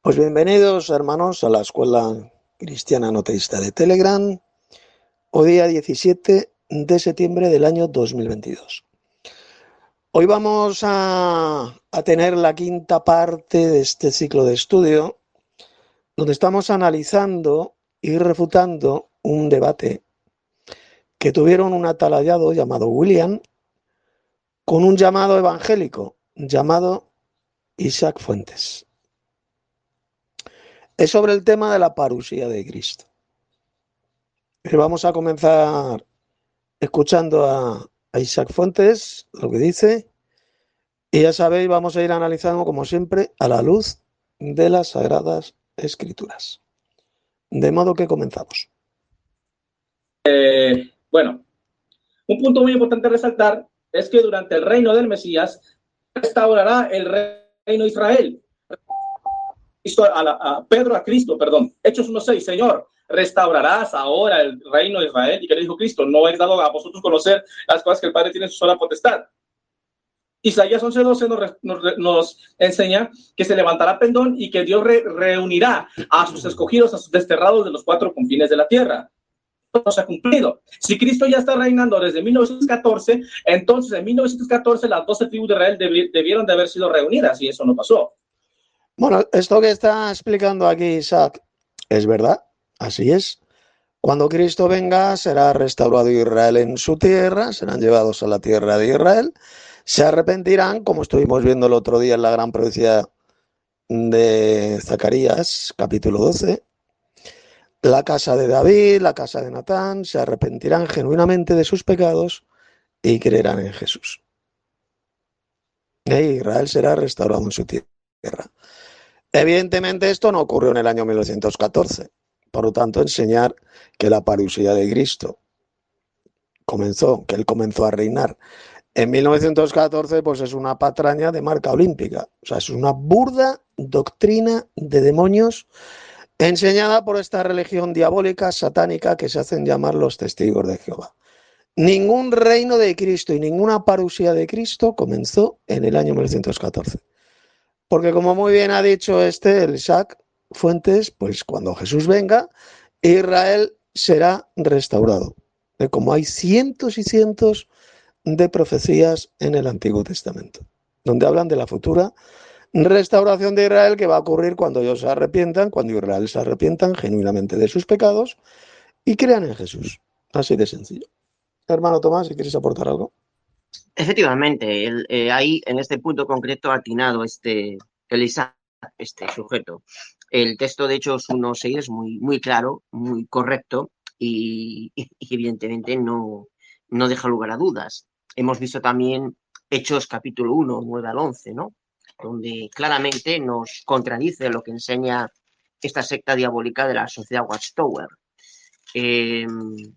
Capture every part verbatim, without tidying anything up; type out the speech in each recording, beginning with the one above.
Pues bienvenidos, hermanos, a la Escuela Cristiana No Teísta de Telegram, hoy día diecisiete de septiembre del año dos mil veintidós. Hoy vamos a, a tener la quinta parte de este ciclo de estudio, donde estamos analizando y refutando un debate que tuvieron un atalayado llamado William con un llamado evangélico llamado Isaac Fuentes. Es sobre el tema de la parusía de Cristo. Y vamos a comenzar escuchando a, a Isaac Fuentes, lo que dice, y ya sabéis, vamos a ir analizando, como siempre, a la luz de las Sagradas Escrituras. De modo que comenzamos. Eh, bueno, un punto muy importante a resaltar es que durante el reino del Mesías restaurará el reino de Israel. A, la, a Pedro a Cristo, perdón, Hechos uno seis, Señor, restaurarás ahora el reino de Israel. ¿Y que le dijo Cristo? No es dado a vosotros conocer las cosas que el Padre tiene en su sola potestad. Isaías once doce nos, nos, nos enseña que se levantará pendón y que Dios re, reunirá a sus escogidos, a sus desterrados de los cuatro confines de la tierra. No se ha cumplido. Si Cristo ya está reinando desde mil novecientos catorce, entonces en mil novecientos catorce las doce tribus de Israel debi debieron de haber sido reunidas y eso no pasó. Bueno, esto que está explicando aquí Isaac es verdad, así es. Cuando Cristo venga, será restaurado Israel en su tierra, serán llevados a la tierra de Israel, se arrepentirán, como estuvimos viendo el otro día en la gran profecía de Zacarías, capítulo doce, la casa de David, la casa de Natán, se arrepentirán genuinamente de sus pecados y creerán en Jesús. E Israel será restaurado en su tierra. Evidentemente esto no ocurrió en el año mil novecientos catorce. Por lo tanto, enseñar que la parusía de Cristo comenzó, que él comenzó a reinar en mil novecientos catorce, pues es una patraña de marca olímpica. O sea, es una burda doctrina de demonios enseñada por esta religión diabólica, satánica, que se hacen llamar los testigos de Jehová. Ningún reino de Cristo y ninguna parusía de Cristo comenzó en el año mil novecientos catorce. Porque como muy bien ha dicho este, el Isaac Fuentes, pues cuando Jesús venga, Israel será restaurado. Como hay cientos y cientos de profecías en el Antiguo Testamento, donde hablan de la futura restauración de Israel que va a ocurrir cuando ellos se arrepientan, cuando Israel se arrepientan genuinamente de sus pecados y crean en Jesús. Así de sencillo. Hermano Tomás, si quieres aportar algo. Efectivamente, el, eh, ahí en este punto concreto ha atinado este, el Isaac, este sujeto. El texto de Hechos uno seis es muy, muy claro, muy correcto y, y evidentemente no, no deja lugar a dudas. Hemos visto también Hechos capítulo uno, nueve al once, ¿no? Donde claramente nos contradice lo que enseña esta secta diabólica de la sociedad Watchtower. Eh,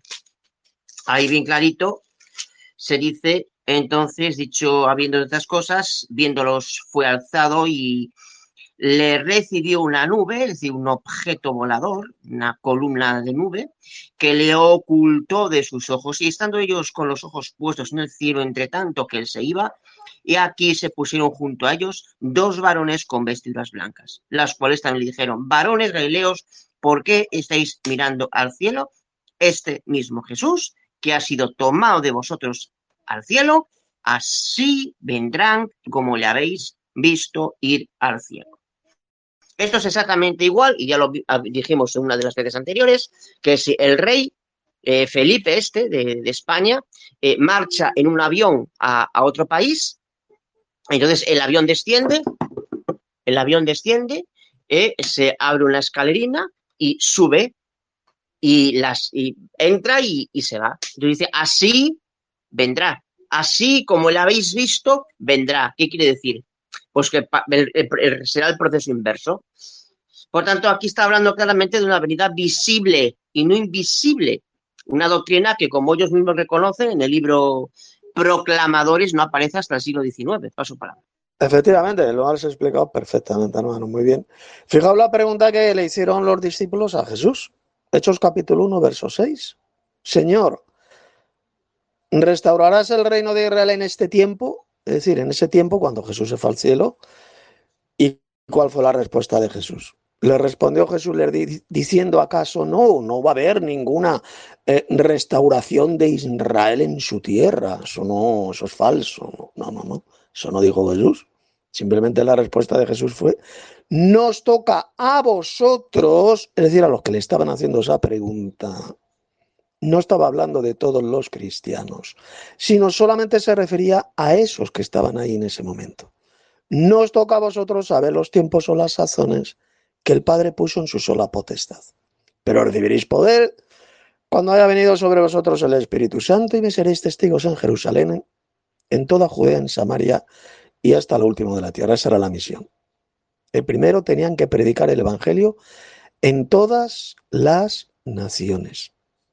ahí bien clarito se dice, entonces, dicho habiendo otras cosas, viéndolos fue alzado y le recibió una nube, es decir, un objeto volador, una columna de nube, que le ocultó de sus ojos, y estando ellos con los ojos puestos en el cielo, entre tanto que él se iba, y aquí se pusieron junto a ellos dos varones con vestiduras blancas, las cuales también le dijeron, varones galileos, ¿por qué estáis mirando al cielo? Este mismo Jesús, que ha sido tomado de vosotros al cielo, así vendrán como le habéis visto ir al cielo. Esto es exactamente igual, y ya lo dijimos en una de las veces anteriores, que si el rey eh, Felipe este de, de España eh, marcha en un avión a, a otro país, entonces el avión desciende, el avión desciende, eh, se abre una escalerina y sube y, las, y entra y, y se va. Entonces dice, así vendrá, así como lo habéis visto, vendrá. ¿Qué quiere decir? Pues que el, el, el, será el proceso inverso. Por tanto, aquí está hablando claramente de una venida visible y no invisible. Una doctrina que, como ellos mismos reconocen, en el libro Proclamadores no aparece hasta el siglo diecinueve. Paso palabra. Efectivamente, lo has explicado perfectamente, hermano, muy bien. Fijaos la pregunta que le hicieron los discípulos a Jesús. Hechos capítulo uno, verso seis. Señor, ¿restaurarás el reino de Israel en este tiempo? Es decir, en ese tiempo cuando Jesús se fue al cielo. ¿Y cuál fue la respuesta de Jesús? Le respondió Jesús le di, diciendo, ¿acaso no? No va a haber ninguna eh, restauración de Israel en su tierra. Eso no, eso es falso. No, no, no. Eso no dijo Jesús. Simplemente la respuesta de Jesús fue, nos toca a vosotros, es decir, a los que le estaban haciendo esa pregunta. No estaba hablando de todos los cristianos, sino solamente se refería a esos que estaban ahí en ese momento. No os toca a vosotros saber los tiempos o las sazones que el Padre puso en su sola potestad. Pero recibiréis poder cuando haya venido sobre vosotros el Espíritu Santo y me seréis testigos en Jerusalén, en toda Judea, en Samaria y hasta lo último de la tierra. Esa era la misión. El primero tenían que predicar el Evangelio en todas las naciones.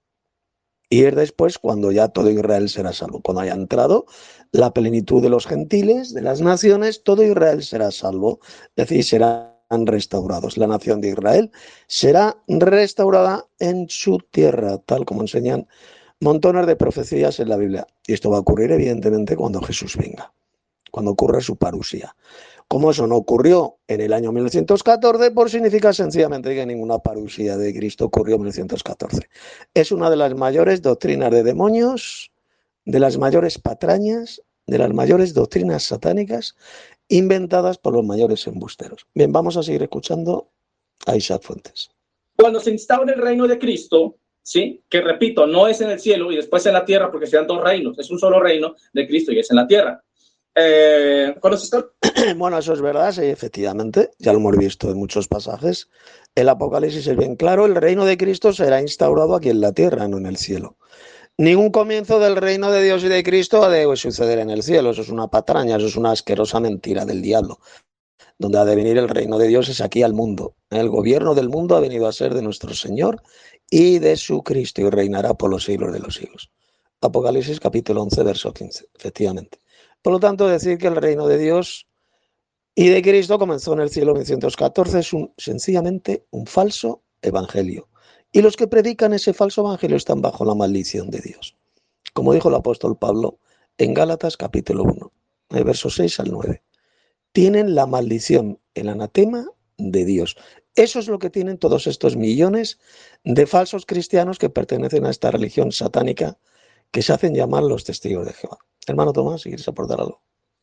Y es después cuando ya todo Israel será salvo. Cuando haya entrado la plenitud de los gentiles, de las naciones, todo Israel será salvo. Es decir, serán restaurados. La nación de Israel será restaurada en su tierra, tal como enseñan montones de profecías en la Biblia. Y esto va a ocurrir, evidentemente, cuando Jesús venga, cuando ocurra su parusía. Como eso no ocurrió en el año mil novecientos catorce, por significa sencillamente que ninguna parusía de Cristo ocurrió en mil novecientos catorce. Es una de las mayores doctrinas de demonios, de las mayores patrañas, de las mayores doctrinas satánicas inventadas por los mayores embusteros. Bien, vamos a seguir escuchando a Isaac Fuentes. Cuando se instaura el reino de Cristo, ¿sí? Que repito, no es en el cielo y después en la tierra, porque sean dos reinos, es un solo reino de Cristo y es en la tierra. Eh, cuando se está... Bueno, eso es verdad, sí, efectivamente, ya lo hemos visto en muchos pasajes. El Apocalipsis es bien claro, el reino de Cristo será instaurado aquí en la tierra, no en el cielo. Ningún comienzo del reino de Dios y de Cristo ha de suceder en el cielo, eso es una patraña, eso es una asquerosa mentira del diablo. Donde ha de venir el reino de Dios es aquí al mundo. El gobierno del mundo ha venido a ser de nuestro Señor y de su Cristo y reinará por los siglos de los siglos. Apocalipsis capítulo once, verso quince, efectivamente. Por lo tanto, decir que el reino de Dios y de Cristo comenzó en el cielo en mil novecientos catorce es un, sencillamente un falso evangelio. Y los que predican ese falso evangelio están bajo la maldición de Dios. Como dijo el apóstol Pablo en Gálatas capítulo uno, versos seis al nueve. Tienen la maldición, el anatema de Dios. Eso es lo que tienen todos estos millones de falsos cristianos que pertenecen a esta religión satánica que se hacen llamar los testigos de Jehová. Hermano Tomás, si quieres aportar algo.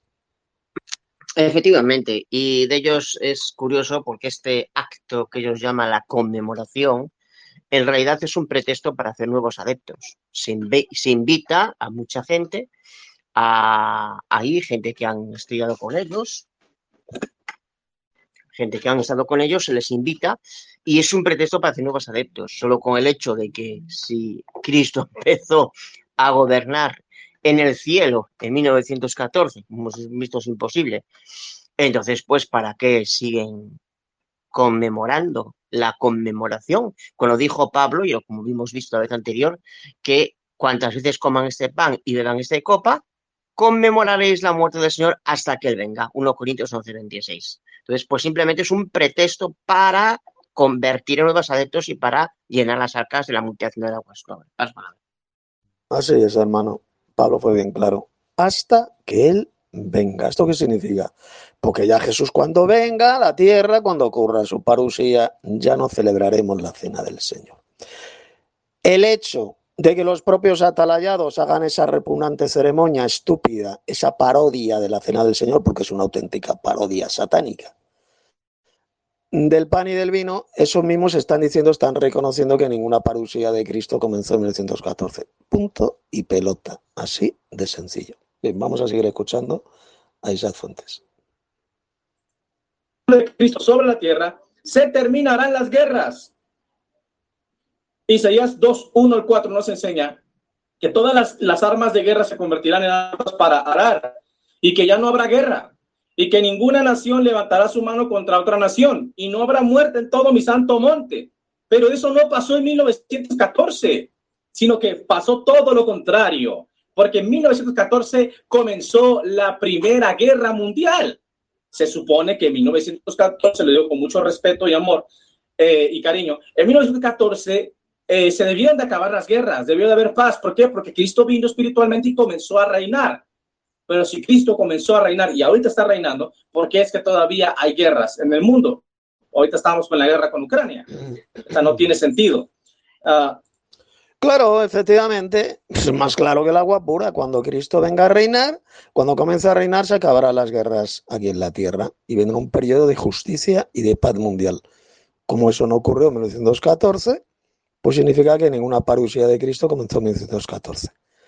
Efectivamente, y de ellos es curioso porque este acto que ellos llaman la conmemoración, en realidad es un pretexto para hacer nuevos adeptos. Se, inv se invita a mucha gente, a ahí gente que han estudiado con ellos, gente que han estado con ellos, se les invita y es un pretexto para hacer nuevos adeptos. Solo con el hecho de que si Cristo empezó a gobernar en el cielo en mil novecientos catorce, como hemos visto, es imposible. Entonces, pues, ¿para qué siguen conmemorando la conmemoración? Cuando dijo Pablo, y como hemos visto la vez anterior, que cuantas veces coman este pan y beban esta copa, conmemoraréis la muerte del Señor hasta que Él venga. primera Corintios once, veintiséis. Entonces, pues simplemente es un pretexto para convertir en nuevos adeptos y para llenar las arcas de la multiplicación de aguas. No, así es, hermano. Pablo fue bien claro. Hasta que Él venga. ¿Esto qué significa? Porque ya Jesús cuando venga a la tierra, cuando ocurra su parusía, ya no celebraremos la cena del Señor. El hecho de que los propios atalayados hagan esa repugnante ceremonia estúpida, esa parodia de la cena del Señor, porque es una auténtica parodia satánica, del pan y del vino, esos mismos están diciendo, están reconociendo que ninguna parusía de Cristo comenzó en mil novecientos catorce. Punto y pelota. Así de sencillo. Bien, vamos a seguir escuchando a Isaac Fuentes. De Cristo sobre la tierra, se terminarán las guerras. Isaías dos, uno al cuatro nos enseña que todas las, las armas de guerra se convertirán en armas para arar y que ya no habrá guerra. Y que ninguna nación levantará su mano contra otra nación, y no habrá muerte en todo mi santo monte. Pero eso no pasó en mil novecientos catorce, sino que pasó todo lo contrario, porque en mil novecientos catorce comenzó la Primera Guerra Mundial. Se supone que en mil novecientos catorce, le digo con mucho respeto y amor eh, y cariño, en mil novecientos catorce eh, se debían de acabar las guerras, debió de haber paz. ¿Por qué? Porque Cristo vino espiritualmente y comenzó a reinar. Pero si Cristo comenzó a reinar y ahorita está reinando, ¿por qué es que todavía hay guerras en el mundo? Ahorita estamos con la guerra con Ucrania. O sea, no tiene sentido. Uh, Claro, efectivamente, es más claro que el agua pura. Cuando Cristo venga a reinar, cuando comience a reinar, se acabarán las guerras aquí en la tierra y vendrá un periodo de justicia y de paz mundial. Como eso no ocurrió en mil novecientos catorce, pues significa que ninguna parusía de Cristo comenzó en mil novecientos catorce.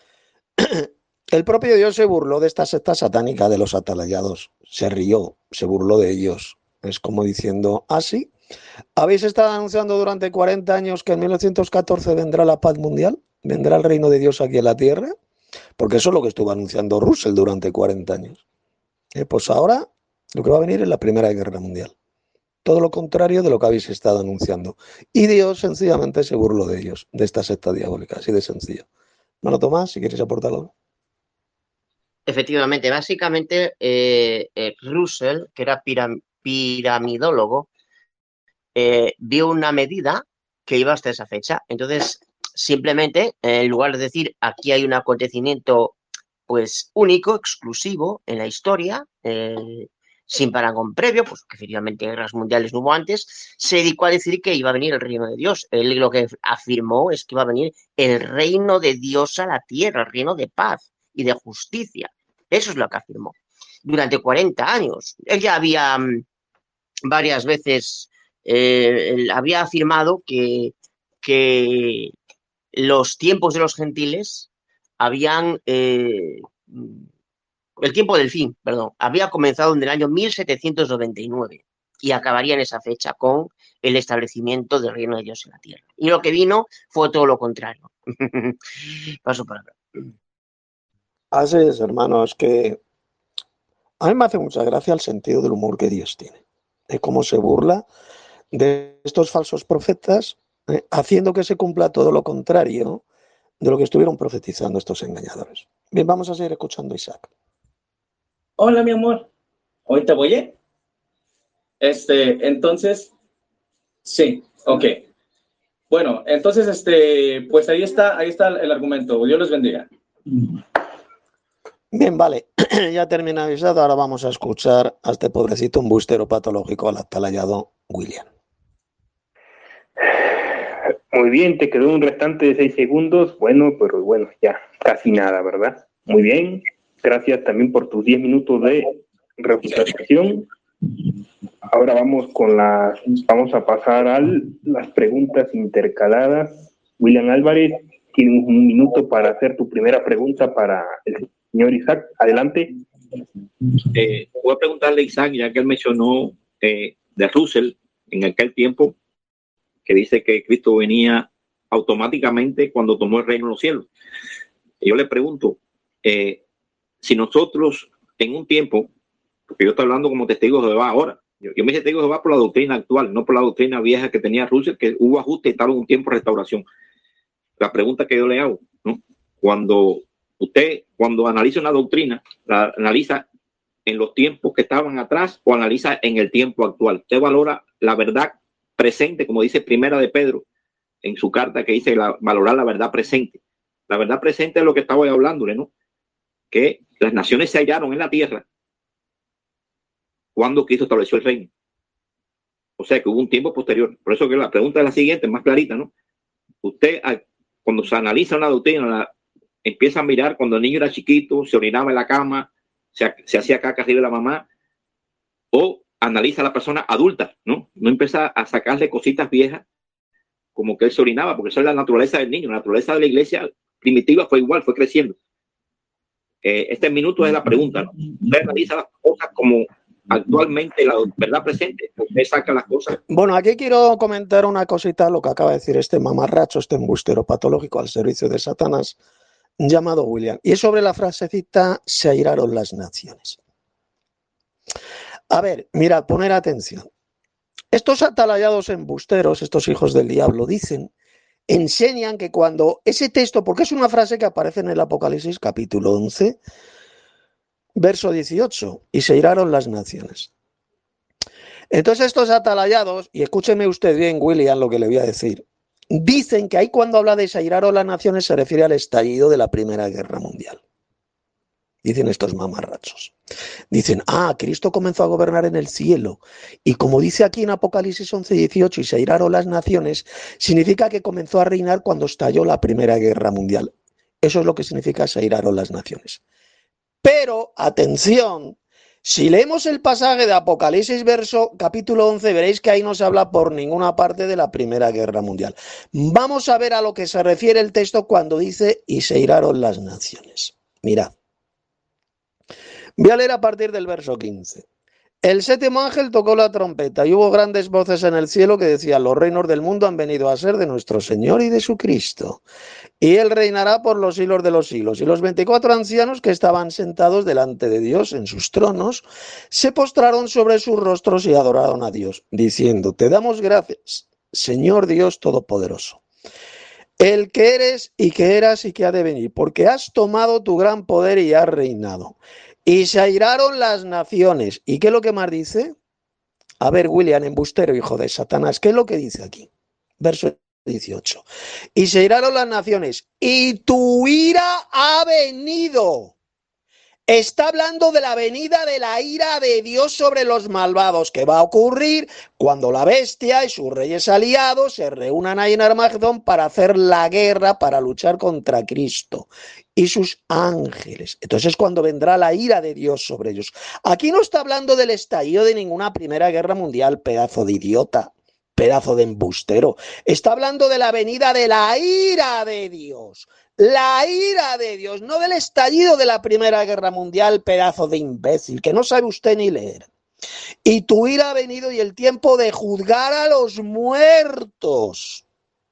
El propio Dios se burló de esta secta satánica de los atalayados. Se rió, se burló de ellos. Es como diciendo, ah, sí, ¿habéis estado anunciando durante cuarenta años que en mil novecientos catorce vendrá la paz mundial? ¿Vendrá el reino de Dios aquí en la tierra? Porque eso es lo que estuvo anunciando Russell durante cuarenta años. Eh, pues ahora lo que va a venir es la Primera Guerra Mundial. Todo lo contrario de lo que habéis estado anunciando. Y Dios sencillamente se burló de ellos, de esta secta diabólica, así de sencillo. Mano Tomás, si quieres aportar algo. Efectivamente, básicamente eh, eh, Russell, que era piram piramidólogo, eh, vio una medida que iba hasta esa fecha. Entonces, simplemente, en lugar de decir aquí hay un acontecimiento pues único, exclusivo en la historia, eh, sin parangón previo, pues que efectivamente guerras mundiales no hubo antes, se dedicó a decir que iba a venir el reino de Dios. Él lo que afirmó es que iba a venir el reino de Dios a la tierra, el reino de paz y de justicia. Eso es lo que afirmó. Durante cuarenta años. Él ya había um, varias veces eh, había afirmado que, que los tiempos de los gentiles habían... Eh, el tiempo del fin, perdón, había comenzado en el año mil setecientos noventa y nueve y acabaría en esa fecha con el establecimiento del reino de Dios en la tierra. Y lo que vino fue todo lo contrario. Paso palabra. Así es, hermano, es que a mí me hace mucha gracia el sentido del humor que Dios tiene, de cómo se burla de estos falsos profetas, eh, haciendo que se cumpla todo lo contrario de lo que estuvieron profetizando estos engañadores. Bien, vamos a seguir escuchando a Isaac. Hola, mi amor. ¿Hoy te voy? ¿eh? Este, entonces, sí, ok. Bueno, entonces, este, pues ahí está, ahí está el argumento. Dios les bendiga. Bien, vale, ya termina avisado. Ahora vamos a escuchar a este pobrecito embustero patológico, al atalayado William. Muy bien, te quedó un restante de seis segundos. Bueno, pero bueno, ya casi nada, ¿verdad? Muy bien. Gracias también por tus diez minutos de refutación. Ahora vamos con las, vamos a pasar a las preguntas intercaladas. William Álvarez, tienes un minuto para hacer tu primera pregunta para el señor Isaac. Adelante. Eh, voy a preguntarle a Isaac, ya que él mencionó eh, de Russell en aquel tiempo, que dice que Cristo venía automáticamente cuando tomó el reino de los cielos. Y yo le pregunto, eh, si nosotros en un tiempo, porque yo estoy hablando como testigo de Jehová ahora, yo, yo me hice testigo de Jehová por la doctrina actual, no por la doctrina vieja que tenía Russell, que hubo ajuste y estaba en un tiempo de restauración. La pregunta que yo le hago, ¿no? Cuando usted, cuando analiza una doctrina, la analiza en los tiempos que estaban atrás o analiza en el tiempo actual. Usted valora la verdad presente, como dice Primera de Pedro en su carta, que dice la, valorar la verdad presente. La verdad presente es lo que estaba hablándole, ¿no? Que las naciones se hallaron en la tierra cuando Cristo estableció el reino. O sea que hubo un tiempo posterior. Por eso que la pregunta es la siguiente, más clarita, ¿no? Usted, cuando se analiza una doctrina, la, empieza a mirar cuando el niño era chiquito, se orinaba en la cama, se, se hacía caca arriba de la mamá, o analiza a la persona adulta, ¿no? No empieza a sacarle cositas viejas como que él se orinaba, porque eso es la naturaleza del niño. La naturaleza de la iglesia primitiva fue igual, fue creciendo. Eh, este minuto es la pregunta, ¿no? Usted analiza las cosas como actualmente la verdad presente, usted saca las cosas. Bueno, aquí quiero comentar una cosita, lo que acaba de decir este mamarracho, este embustero patológico al servicio de Satanás, llamado William. Y es sobre la frasecita, se airaron las naciones. A ver, mira, poner atención. Estos atalayados embusteros, estos hijos del diablo, dicen, enseñan que cuando ese texto, porque es una frase que aparece en el Apocalipsis capítulo once, verso dieciocho, y se airaron las naciones. Entonces estos atalayados, y escúcheme usted bien, William, lo que le voy a decir, dicen que ahí cuando habla de se airaron las naciones se refiere al estallido de la Primera Guerra Mundial. dicen estos mamarrachos. Dicen, ah, Cristo comenzó a gobernar en el cielo. Y como dice aquí en Apocalipsis once dieciocho, y se airaron las naciones, significa que comenzó a reinar cuando estalló la Primera Guerra Mundial. Eso es lo que significa se airaron las naciones. Pero, atención, si leemos el pasaje de Apocalipsis verso capítulo once, veréis que ahí no se habla por ninguna parte de la Primera Guerra Mundial. Vamos a ver a lo que se refiere el texto cuando dice, y se airaron las naciones. Mirad. Voy a leer a partir del verso quince. El séptimo ángel tocó la trompeta y hubo grandes voces en el cielo que decían, los reinos del mundo han venido a ser de nuestro Señor y de su Cristo, y Él reinará por los siglos de los siglos. Y los veinticuatro ancianos que estaban sentados delante de Dios en sus tronos, se postraron sobre sus rostros y adoraron a Dios, diciendo, te damos gracias, Señor Dios Todopoderoso, el que eres y que eras y que ha de venir, porque has tomado tu gran poder y has reinado. Y se airaron las naciones. ¿Y qué es lo que más dice? A ver, William, embustero, hijo de Satanás, ¿qué es lo que dice aquí? Verso dieciocho. Y se airaron las naciones, y tu ira ha venido. Está hablando de la venida de la ira de Dios sobre los malvados, que va a ocurrir cuando la bestia y sus reyes aliados se reúnan ahí en Armagedón para hacer la guerra, para luchar contra Cristo y sus ángeles. Entonces es cuando vendrá la ira de Dios sobre ellos. Aquí no está hablando del estallido de ninguna Primera Guerra Mundial, pedazo de idiota, pedazo de embustero. Está hablando de la venida de la ira de Dios. La ira de Dios, no del estallido de la Primera Guerra Mundial, pedazo de imbécil, que no sabe usted ni leer. Y tu ira ha venido y el tiempo de juzgar a los muertos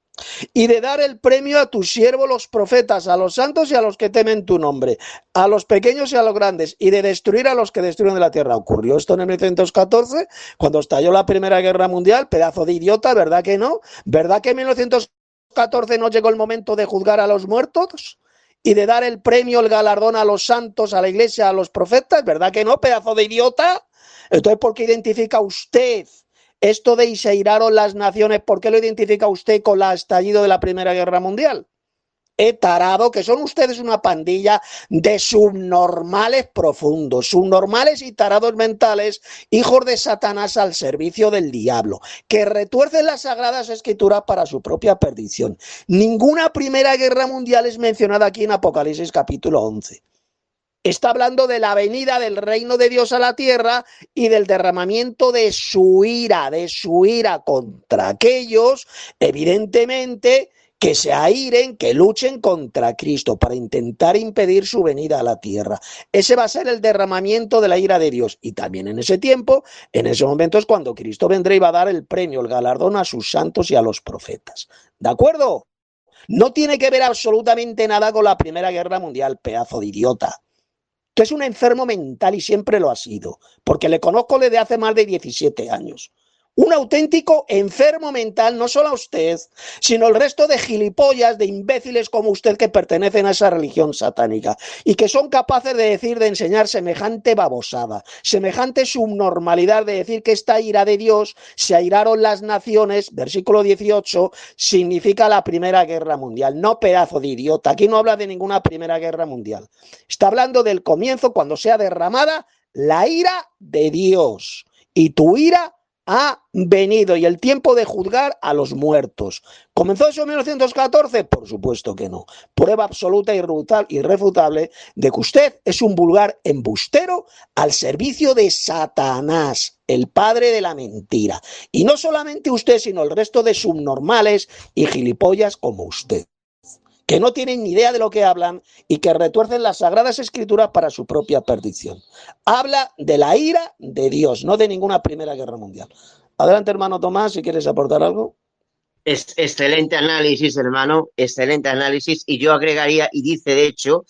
y de dar el premio a tus siervos los profetas, a los santos y a los que temen tu nombre, a los pequeños y a los grandes, y de destruir a los que destruyen de la tierra. Ocurrió esto en mil novecientos catorce, cuando estalló la Primera Guerra Mundial, pedazo de idiota, ¿verdad que no? ¿Verdad que en mil novecientos catorce no llegó el momento de juzgar a los muertos y de dar el premio, el galardón a los santos, a la iglesia, a los profetas? ¿Verdad que no, pedazo de idiota? Entonces, ¿por qué identifica usted esto de y se airaron las naciones? ¿Por qué lo identifica usted con el estallido de la Primera Guerra Mundial? He tarado, que son ustedes una pandilla de subnormales profundos, subnormales y tarados mentales, hijos de Satanás al servicio del diablo, que retuercen las sagradas escrituras para su propia perdición. Ninguna Primera Guerra Mundial es mencionada aquí en Apocalipsis capítulo once. Está hablando de la venida del reino de Dios a la tierra y del derramamiento de su ira, de su ira contra aquellos, evidentemente, que se airen, que luchen contra Cristo para intentar impedir su venida a la tierra. Ese va a ser el derramamiento de la ira de Dios. Y también en ese tiempo, en ese momento es cuando Cristo vendrá y va a dar el premio, el galardón a sus santos y a los profetas. ¿De acuerdo? No tiene que ver absolutamente nada con la Primera Guerra Mundial, pedazo de idiota. Tú es un enfermo mental y siempre lo ha sido, porque le conozco desde hace más de diecisiete años. Un auténtico enfermo mental, no solo a usted, sino el resto de gilipollas, de imbéciles como usted que pertenecen a esa religión satánica y que son capaces de decir, de enseñar semejante babosada, semejante subnormalidad de decir que esta ira de Dios, se airaron las naciones, versículo dieciocho, significa la Primera Guerra Mundial. No, pedazo de idiota, aquí no habla de ninguna Primera Guerra Mundial. Está hablando del comienzo cuando sea derramada la ira de Dios y tu ira ha venido y el tiempo de juzgar a los muertos. ¿Comenzó eso en mil novecientos catorce? Por supuesto que no. Prueba absoluta y irrefutable de que usted es un vulgar embustero al servicio de Satanás, el padre de la mentira. Y no solamente usted, sino el resto de subnormales y gilipollas como usted, que no tienen ni idea de lo que hablan y que retuercen las sagradas escrituras para su propia perdición. Habla de la ira de Dios, no de ninguna Primera Guerra Mundial. Adelante, hermano Tomás, si quieres aportar algo. Es excelente análisis, hermano, excelente análisis. Y yo agregaría, y dice de hecho,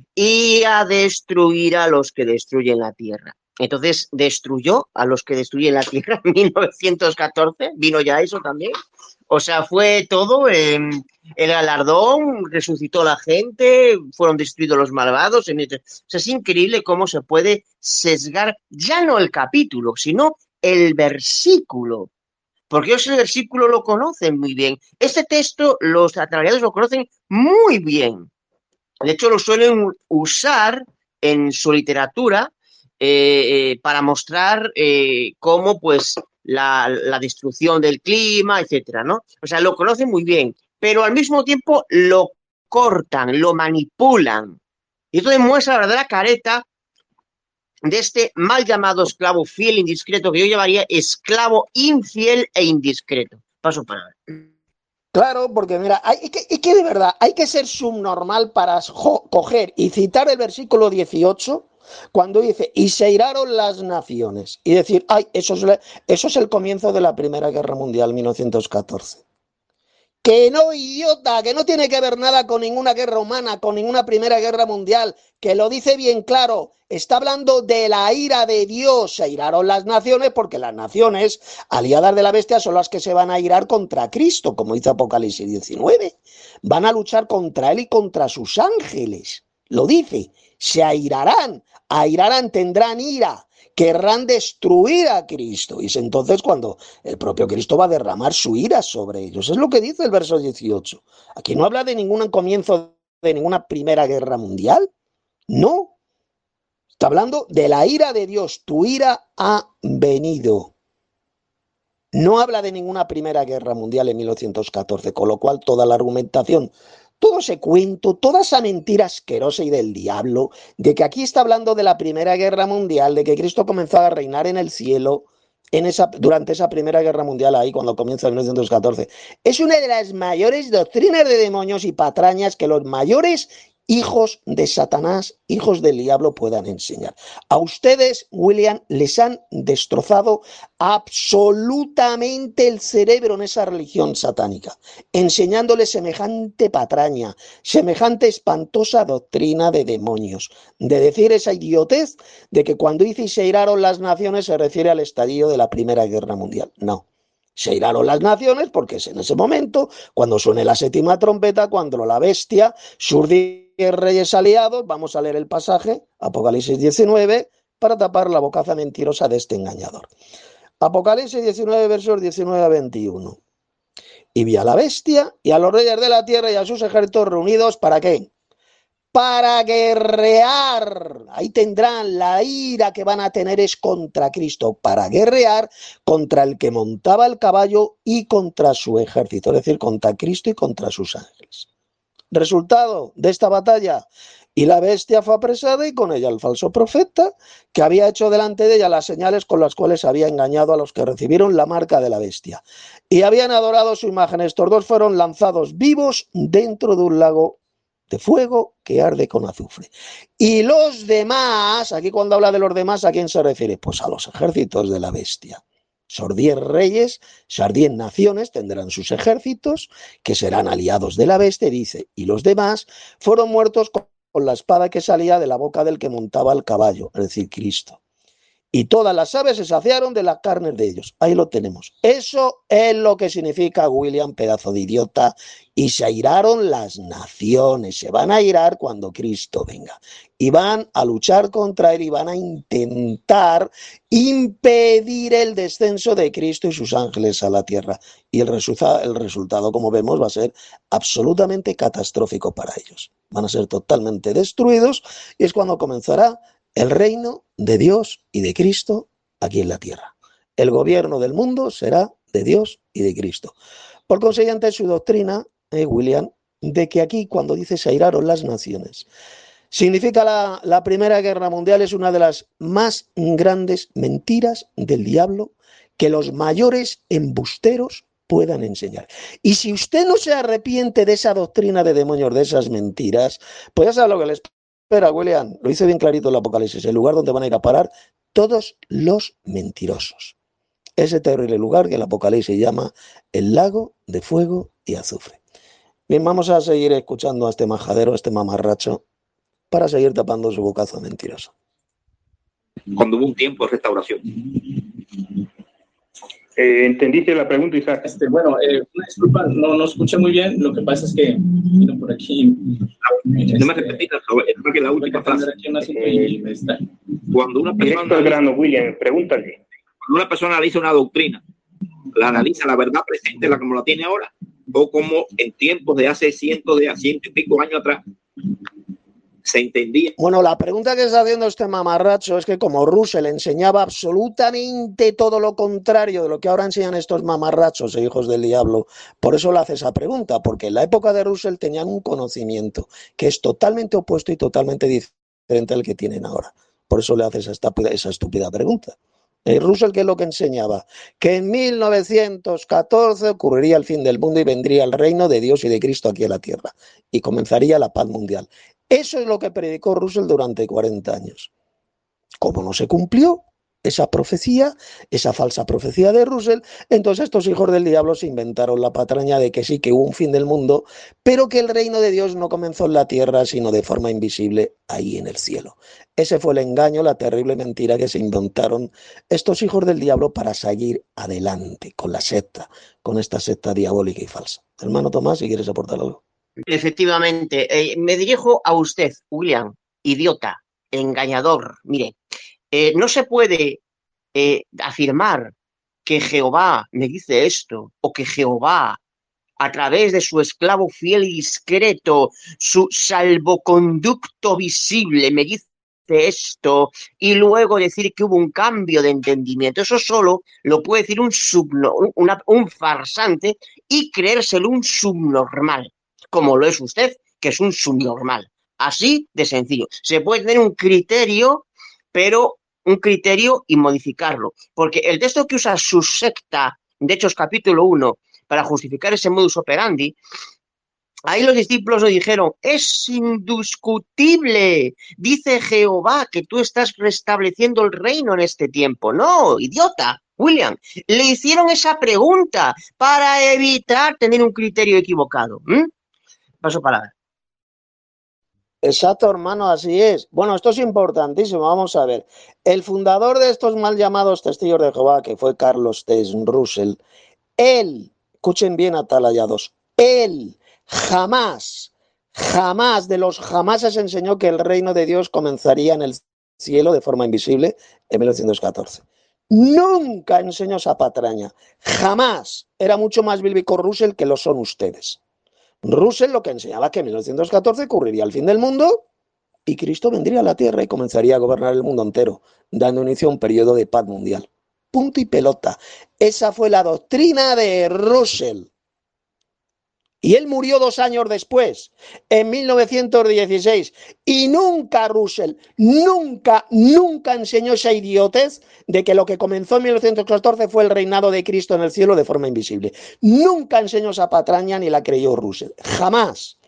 y a destruir a los que destruyen la tierra. Entonces, ¿destruyó a los que destruyen la tierra en mil novecientos catorce? ¿Vino ya eso también? O sea, fue todo, eh, el galardón, resucitó la gente, fueron destruidos los malvados. En el... O sea, es increíble cómo se puede sesgar, ya no el capítulo, sino el versículo. Porque ellos el versículo lo conocen muy bien. Este texto los atareados lo conocen muy bien. De hecho, lo suelen usar en su literatura eh, eh, para mostrar eh, cómo pues la, la destrucción del clima, etcétera, ¿no? O sea, lo conocen muy bien, pero al mismo tiempo lo cortan, lo manipulan. Y esto demuestra la verdadera careta de este mal llamado esclavo fiel e indiscreto, que yo llamaría esclavo infiel e indiscreto. Paso para ver. Claro, porque mira, hay, es, que, es que de verdad hay que ser subnormal para coger y citar el versículo dieciocho cuando dice, y se iraron las naciones, y decir, ay, eso es, eso es el comienzo de la Primera Guerra Mundial, mil novecientos catorce. Que no, idiota, que no tiene que ver nada con ninguna guerra humana, con ninguna Primera Guerra Mundial, que lo dice bien claro, está hablando de la ira de Dios. Se iraron las naciones porque las naciones aliadas de la bestia son las que se van a irar contra Cristo, como dice Apocalipsis diecinueve. Van a luchar contra él y contra sus ángeles. Lo dice, se airarán, airarán, tendrán ira. Querrán destruir a Cristo. Y es entonces cuando el propio Cristo va a derramar su ira sobre ellos. Es lo que dice el verso dieciocho. Aquí no habla de ningún comienzo de ninguna primera guerra mundial. No. Está hablando de la ira de Dios. Tu ira ha venido. No habla de ninguna primera guerra mundial en mil novecientos catorce, con lo cual toda la argumentación, todo ese cuento, toda esa mentira asquerosa y del diablo, de que aquí está hablando de la Primera Guerra Mundial, de que Cristo comenzó a reinar en el cielo en esa, durante esa Primera Guerra Mundial, ahí cuando comienza en mil novecientos catorce, es una de las mayores doctrinas de demonios y patrañas que los mayores hijos de Satanás, hijos del diablo, puedan enseñar. A ustedes, William, les han destrozado absolutamente el cerebro en esa religión satánica, enseñándoles semejante patraña, semejante espantosa doctrina de demonios, de decir esa idiotez de que cuando dice y se iraron las naciones se refiere al estallido de la Primera Guerra Mundial. No. Se iraron las naciones porque es en ese momento, cuando suene la séptima trompeta, cuando la bestia, sus diez reyes aliados, vamos a leer el pasaje, Apocalipsis diecinueve, para tapar la bocaza mentirosa de este engañador. Apocalipsis diecinueve, versos diecinueve a veintiuno. Y vi a la bestia y a los reyes de la tierra y a sus ejércitos reunidos, ¿para qué? Para guerrear. Ahí tendrán la ira que van a tener es contra Cristo, para guerrear contra el que montaba el caballo y contra su ejército, es decir, contra Cristo y contra sus ángeles. Resultado de esta batalla, y la bestia fue apresada y con ella el falso profeta, que había hecho delante de ella las señales con las cuales había engañado a los que recibieron la marca de la bestia y habían adorado su imagen. Estos dos fueron lanzados vivos dentro de un lago de fuego que arde con azufre. Y los demás, aquí cuando habla de los demás, ¿a quién se refiere? Pues a los ejércitos de la bestia. Esos diez reyes, esas diez naciones tendrán sus ejércitos, que serán aliados de la bestia, dice, y los demás fueron muertos con la espada que salía de la boca del que montaba el caballo, es decir, Cristo. Y todas las aves se saciaron de las carnes de ellos. Ahí lo tenemos. Eso es lo que significa, William, pedazo de idiota. Y se airaron las naciones. Se van a airar cuando Cristo venga. Y van a luchar contra él y van a intentar impedir el descenso de Cristo y sus ángeles a la tierra. Y el resultado, el resultado, como vemos, va a ser absolutamente catastrófico para ellos. Van a ser totalmente destruidos y es cuando comenzará el reino de Dios y de Cristo aquí en la tierra. El gobierno del mundo será de Dios y de Cristo. Por consiguiente, su doctrina, eh, William, de que aquí cuando dice se airaron las naciones, significa la, la Primera Guerra Mundial, es una de las más grandes mentiras del diablo que los mayores embusteros puedan enseñar. Y si usted no se arrepiente de esa doctrina de demonios, de esas mentiras, pues ya sabe lo que les espera, William. Lo dice bien clarito el Apocalipsis, el lugar donde van a ir a parar todos los mentirosos. Ese terrible lugar que el Apocalipsis llama el lago de fuego y azufre. Bien, vamos a seguir escuchando a este majadero, a este mamarracho, para seguir tapando su bocazo mentiroso. Cuando hubo un tiempo de restauración. Eh, ¿Entendiste la pregunta, Isaac? Este, bueno, eh, una disculpa, no, no escuché muy bien. Lo que pasa es que vino por aquí. No me repetirás, es que la última frase. Eh, Cuando una Directo persona, al grano, William, pregúntale. cuando una persona analiza una doctrina, la analiza la verdad presente, la como la tiene ahora, o como en tiempos de hace cientos de ciento y pico años atrás. se entendía. Bueno, la pregunta que está haciendo este mamarracho es que como Russell enseñaba absolutamente todo lo contrario de lo que ahora enseñan estos mamarrachos e hijos del diablo, por eso le hace esa pregunta, porque en la época de Russell tenían un conocimiento que es totalmente opuesto y totalmente diferente al que tienen ahora. Por eso le hace esa estúpida, esa estúpida pregunta. Eh, Russell, ¿qué es lo que enseñaba? Que en mil novecientos catorce ocurriría el fin del mundo y vendría el reino de Dios y de Cristo aquí a la tierra y comenzaría la paz mundial. Eso es lo que predicó Russell durante cuarenta años. Como no se cumplió esa profecía, esa falsa profecía de Russell, entonces estos hijos del diablo se inventaron la patraña de que sí, que hubo un fin del mundo, pero que el reino de Dios no comenzó en la tierra, sino de forma invisible ahí en el cielo. Ese fue el engaño, la terrible mentira que se inventaron estos hijos del diablo para seguir adelante con la secta, con esta secta diabólica y falsa. Hermano Tomás, si quieres aportar algo. Efectivamente, eh, me dirijo a usted, William, idiota, engañador. Mire, eh, no se puede eh, afirmar que Jehová me dice esto, o que Jehová, a través de su esclavo fiel y discreto, su salvoconducto visible, me dice esto, y luego decir que hubo un cambio de entendimiento. Eso solo lo puede decir un, subno, una, un farsante y creérselo un subnormal, como lo es usted, que es un subnormal. Así de sencillo. Se puede tener un criterio, pero un criterio y modificarlo. Porque el texto que usa su secta, de Hechos capítulo uno, para justificar ese modus operandi, ahí los discípulos le dijeron, es indiscutible, dice Jehová que tú estás restableciendo el reino en este tiempo. No, idiota, William, le hicieron esa pregunta para evitar tener un criterio equivocado. ¿Mm? Paso palabra. Exacto, hermano, así es. Bueno, esto es importantísimo, vamos a ver. El fundador de estos mal llamados testigos de Jehová, que fue Carlos T. Russell, él, escuchen bien atalayados, él jamás, jamás de los jamases enseñó que el reino de Dios comenzaría en el cielo de forma invisible en mil novecientos catorce. Nunca enseñó esa patraña, jamás. Era mucho más bíblico Russell que lo son ustedes. Russell lo que enseñaba que en mil novecientos catorce ocurriría el fin del mundo y Cristo vendría a la tierra y comenzaría a gobernar el mundo entero, dando inicio a un periodo de paz mundial. Punto y pelota. Esa fue la doctrina de Russell. Y él murió dos años después, en mil novecientos dieciséis. Y nunca Russell, nunca, nunca enseñó esa idiotez de que lo que comenzó en mil novecientos catorce fue el reinado de Cristo en el cielo de forma invisible. Nunca enseñó esa patraña ni la creyó Russell. Jamás.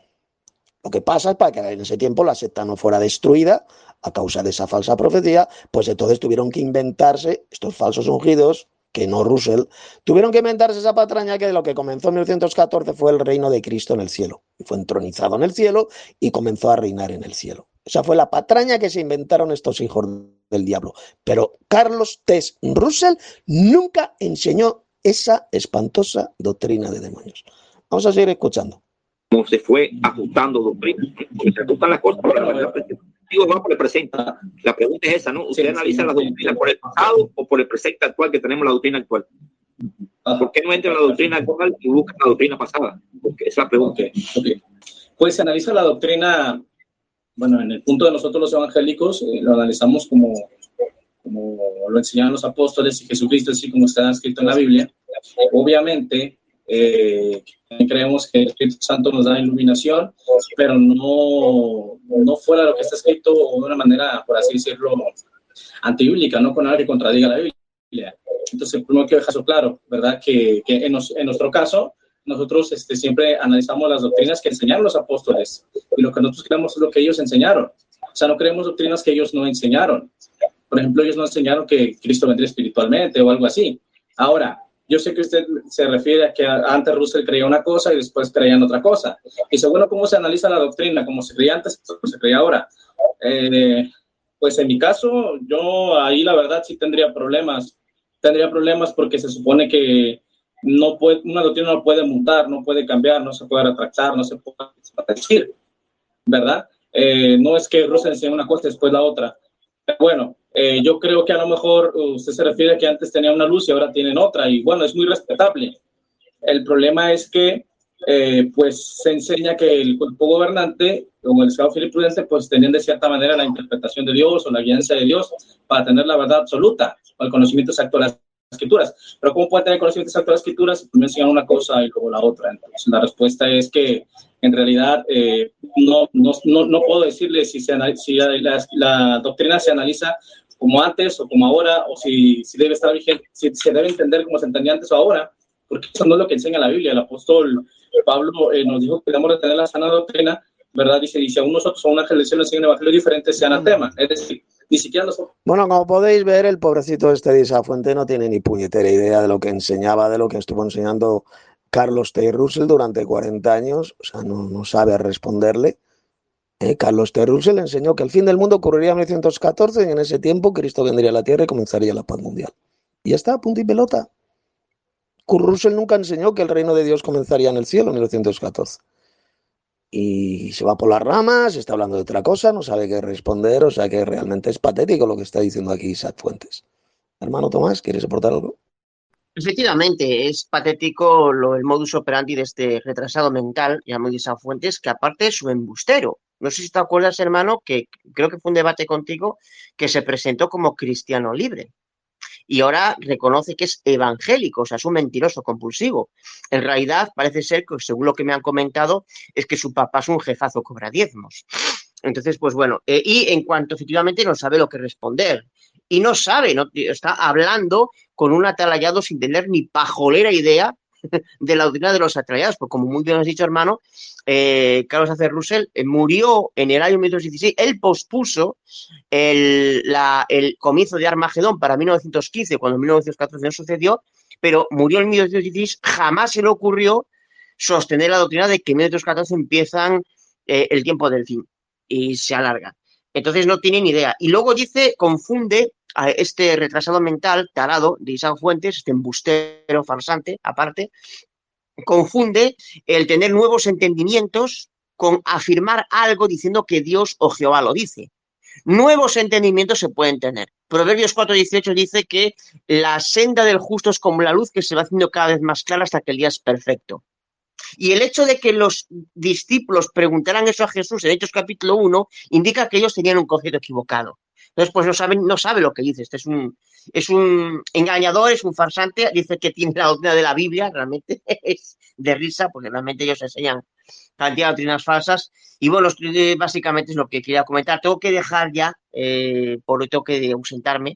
Lo que pasa es para que en ese tiempo la secta no fuera destruida a causa de esa falsa profecía, pues entonces tuvieron que inventarse estos falsos ungidos, que no Russell, tuvieron que inventarse esa patraña que de lo que comenzó en mil novecientos catorce fue el reino de Cristo en el cielo. Y fue entronizado en el cielo y comenzó a reinar en el cielo. Esa fue la patraña que se inventaron estos hijos del diablo. Pero Carlos T. Russell nunca enseñó esa espantosa doctrina de demonios. Vamos a seguir escuchando. Como se fue ajustando doctrina. Se ajustan las cosas, pero la verdad es que Dios va por el presente. La pregunta es esa, ¿no? ¿Usted sí, analiza sí, las doctrinas por el pasado o por el presente actual que tenemos la doctrina actual? ¿Por qué no entra en la doctrina actual y busca la doctrina pasada? Porque esa es la pregunta. Okay, okay. Pues se analiza la doctrina, bueno, en el punto de nosotros los evangélicos, eh, lo analizamos como, como lo enseñaban los apóstoles y Jesucristo, así como está escrito en la Biblia. Obviamente, Eh, creemos que el Espíritu Santo nos da iluminación, pero no, no fuera lo que está escrito o de una manera, por así decirlo, antibíblica, no con algo que contradiga la Biblia. Entonces, primero quiero dejar eso claro, ¿verdad? Que, que en, nos, en nuestro caso, nosotros este, siempre analizamos las doctrinas que enseñaron los apóstoles y lo que nosotros creemos es lo que ellos enseñaron. O sea, no creemos doctrinas que ellos no enseñaron. Por ejemplo, ellos no enseñaron que Cristo vendría espiritualmente o algo así. Ahora, yo sé que usted se refiere a que antes Russell creía una cosa y después creían otra cosa. Y según cómo se analiza la doctrina, como se creía antes, como se creía ahora. Eh, pues en mi caso, yo ahí la verdad sí tendría problemas. Tendría problemas porque se supone que no puede, una doctrina no puede mutar, no puede cambiar, no se puede retractar, no se puede decir, ¿verdad? Eh, no es que Russell enseñe una cosa y después la otra. Bueno, eh, yo creo que a lo mejor usted se refiere a que antes tenía una luz y ahora tienen otra, y bueno, es muy respetable. El problema es que, eh, pues, se enseña que el cuerpo gobernante como el esclavo fiel y prudente, pues tenían de cierta manera la interpretación de Dios o la guianza de Dios para tener la verdad absoluta o el conocimiento exacto de las escrituras. Pero ¿cómo puede tener conocimiento exacto de las escrituras si me enseñan una cosa y luego la otra? Entonces la respuesta es que en realidad eh, no, no, no, no puedo decirle si, se, si la, la, la doctrina se analiza como antes o como ahora, o si, si debe estar vigente, si se debe entender como se entendía antes o ahora, porque eso no es lo que enseña la Biblia. El apóstol Pablo eh, nos dijo que debemos de tener la sana doctrina, ¿verdad? Dice, y si aún nosotros o una generación nos enseñan un evangelio diferente, sea anatema. Es decir, ni siquiera nosotros. Bueno, como podéis ver, el pobrecito este de Isafuente no tiene ni puñetera idea de lo que enseñaba, de lo que estuvo enseñando Carlos T. Russell durante cuarenta años. O sea, no, no sabe responderle. Eh, Carlos T. Russell enseñó que el fin del mundo ocurriría en mil novecientos catorce y en ese tiempo Cristo vendría a la tierra y comenzaría la paz mundial. Y ya está, punto y pelota. Kurt Russell nunca enseñó que el reino de Dios comenzaría en el cielo en mil novecientos catorce. Y se va por las ramas, está hablando de otra cosa, no sabe qué responder, o sea que realmente es patético lo que está diciendo aquí Isaac Fuentes. Hermano Tomás, ¿quieres aportar algo? Efectivamente, es patético lo, el modus operandi de este retrasado mental, llamado Isaac Fuentes, que aparte es su embustero. No sé si te acuerdas, hermano, que creo que fue un debate contigo, que se presentó como cristiano libre. Y ahora reconoce que es evangélico, o sea, es un mentiroso compulsivo. En realidad, parece ser que, según lo que me han comentado, es que su papá es un jefazo cobra diezmos. Entonces, pues bueno, eh, y en cuanto efectivamente no sabe lo que responder. Y no sabe, no, está hablando con un atalayado sin tener ni pajolera idea de la doctrina de los atalayados, porque como muy bien has dicho, hermano, eh, Carlos Acer Russell eh, murió en el año mil novecientos dieciséis, él pospuso el, la, el comienzo de Armagedón para mil novecientos quince, cuando en mil novecientos catorce no sucedió, pero murió en mil novecientos dieciséis, jamás se le ocurrió sostener la doctrina de que en mil novecientos catorce empiezan eh, el tiempo del fin y se alarga. Entonces no tiene ni idea. Y luego dice, confunde a este retrasado mental, tarado, de Isaac Fuentes, este embustero farsante, aparte, confunde el tener nuevos entendimientos con afirmar algo diciendo que Dios o Jehová lo dice. Nuevos entendimientos se pueden tener. Proverbios cuatro dieciocho dice que la senda del justo es como la luz que se va haciendo cada vez más clara hasta que el día es perfecto. Y el hecho de que los discípulos preguntaran eso a Jesús en Hechos capítulo uno indica que ellos tenían un concepto equivocado. Entonces, pues no sabe, no sabe lo que dice. Este es un, es un engañador, es un farsante, dice que tiene la doctrina de la Biblia, realmente es de risa, porque realmente ellos enseñan cantidad de doctrinas falsas. Y bueno, básicamente es lo que quería comentar. Tengo que dejar ya, eh, por tengo que ausentarme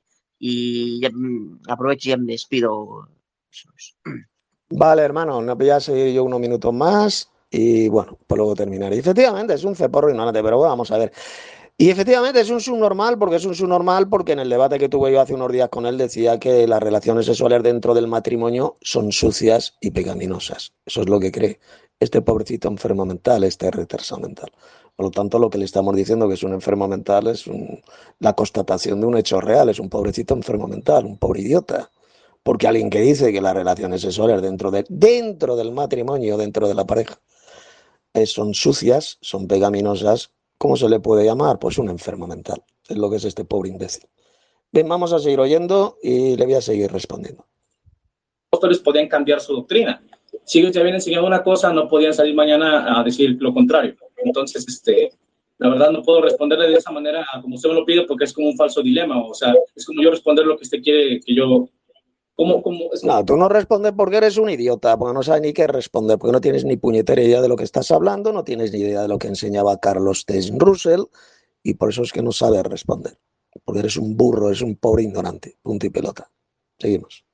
y ya, aprovecho y ya me despido. Eso es. Vale, hermano, no voy a seguir yo unos minutos más y bueno, pues luego terminaré. Y efectivamente, es un ceporro ignorante, pero bueno, vamos a ver. Y efectivamente es un subnormal, porque es un subnormal porque en el debate que tuve yo hace unos días con él decía que las relaciones sexuales dentro del matrimonio son sucias y pecaminosas. Eso es lo que cree este pobrecito enfermo mental, este retrasado mental. Por lo tanto, lo que le estamos diciendo que es un enfermo mental es un, la constatación de un hecho real, es un pobrecito enfermo mental, un pobre idiota. Porque alguien que dice que las relaciones sexuales dentro, de, dentro del matrimonio, dentro de la pareja, eh, son sucias, son pecaminosas, ¿cómo se le puede llamar? Pues un enfermo mental. Es lo que es este pobre imbécil. Bien, vamos a seguir oyendo y le voy a seguir respondiendo. Los apóstoles podían cambiar su doctrina. Si ellos ya habían enseñado una cosa, no podían salir mañana a decir lo contrario. Entonces, este, la verdad no puedo responderle de esa manera como usted me lo pide porque es como un falso dilema. O sea, es como yo responder lo que usted quiere que yo... ¿Cómo, cómo? Es como... No, tú no respondes porque eres un idiota, porque no sabes ni qué responder, porque no tienes ni puñetera idea de lo que estás hablando, no tienes ni idea de lo que enseñaba Carlos T. Russell, y por eso es que no sabes responder. Porque eres un burro, eres un pobre ignorante. Punto y pelota. Seguimos.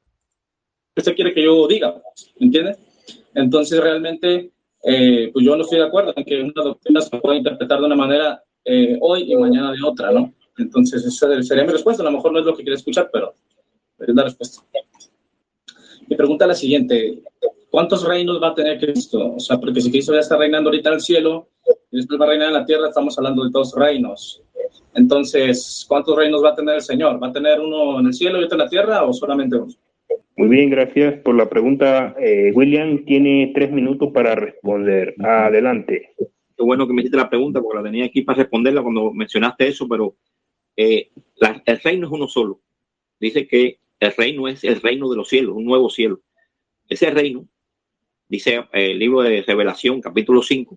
Usted quiere que yo diga, ¿entiende? Entonces, realmente, eh, pues yo no estoy de acuerdo en que una doctrina se pueda interpretar de una manera eh, hoy y mañana de otra, ¿no? Entonces, esa sería mi respuesta. A lo mejor no es lo que quiere escuchar, pero es la respuesta. Mi pregunta es la siguiente. ¿Cuántos reinos va a tener Cristo? O sea, porque si Cristo ya está reinando ahorita en el cielo y después va a reinar en la tierra, estamos hablando de dos reinos. Entonces, ¿cuántos reinos va a tener el Señor? ¿Va a tener uno en el cielo y otro en la tierra o solamente uno? Muy bien, gracias por la pregunta. Eh, William tiene tres minutos para responder. Adelante. Qué bueno que me hiciste la pregunta porque la tenía aquí para responderla cuando mencionaste eso, pero eh, la, el reino es uno solo. Dice que el reino es el reino de los cielos, un nuevo cielo. Ese reino, dice el libro de Revelación, capítulo cinco,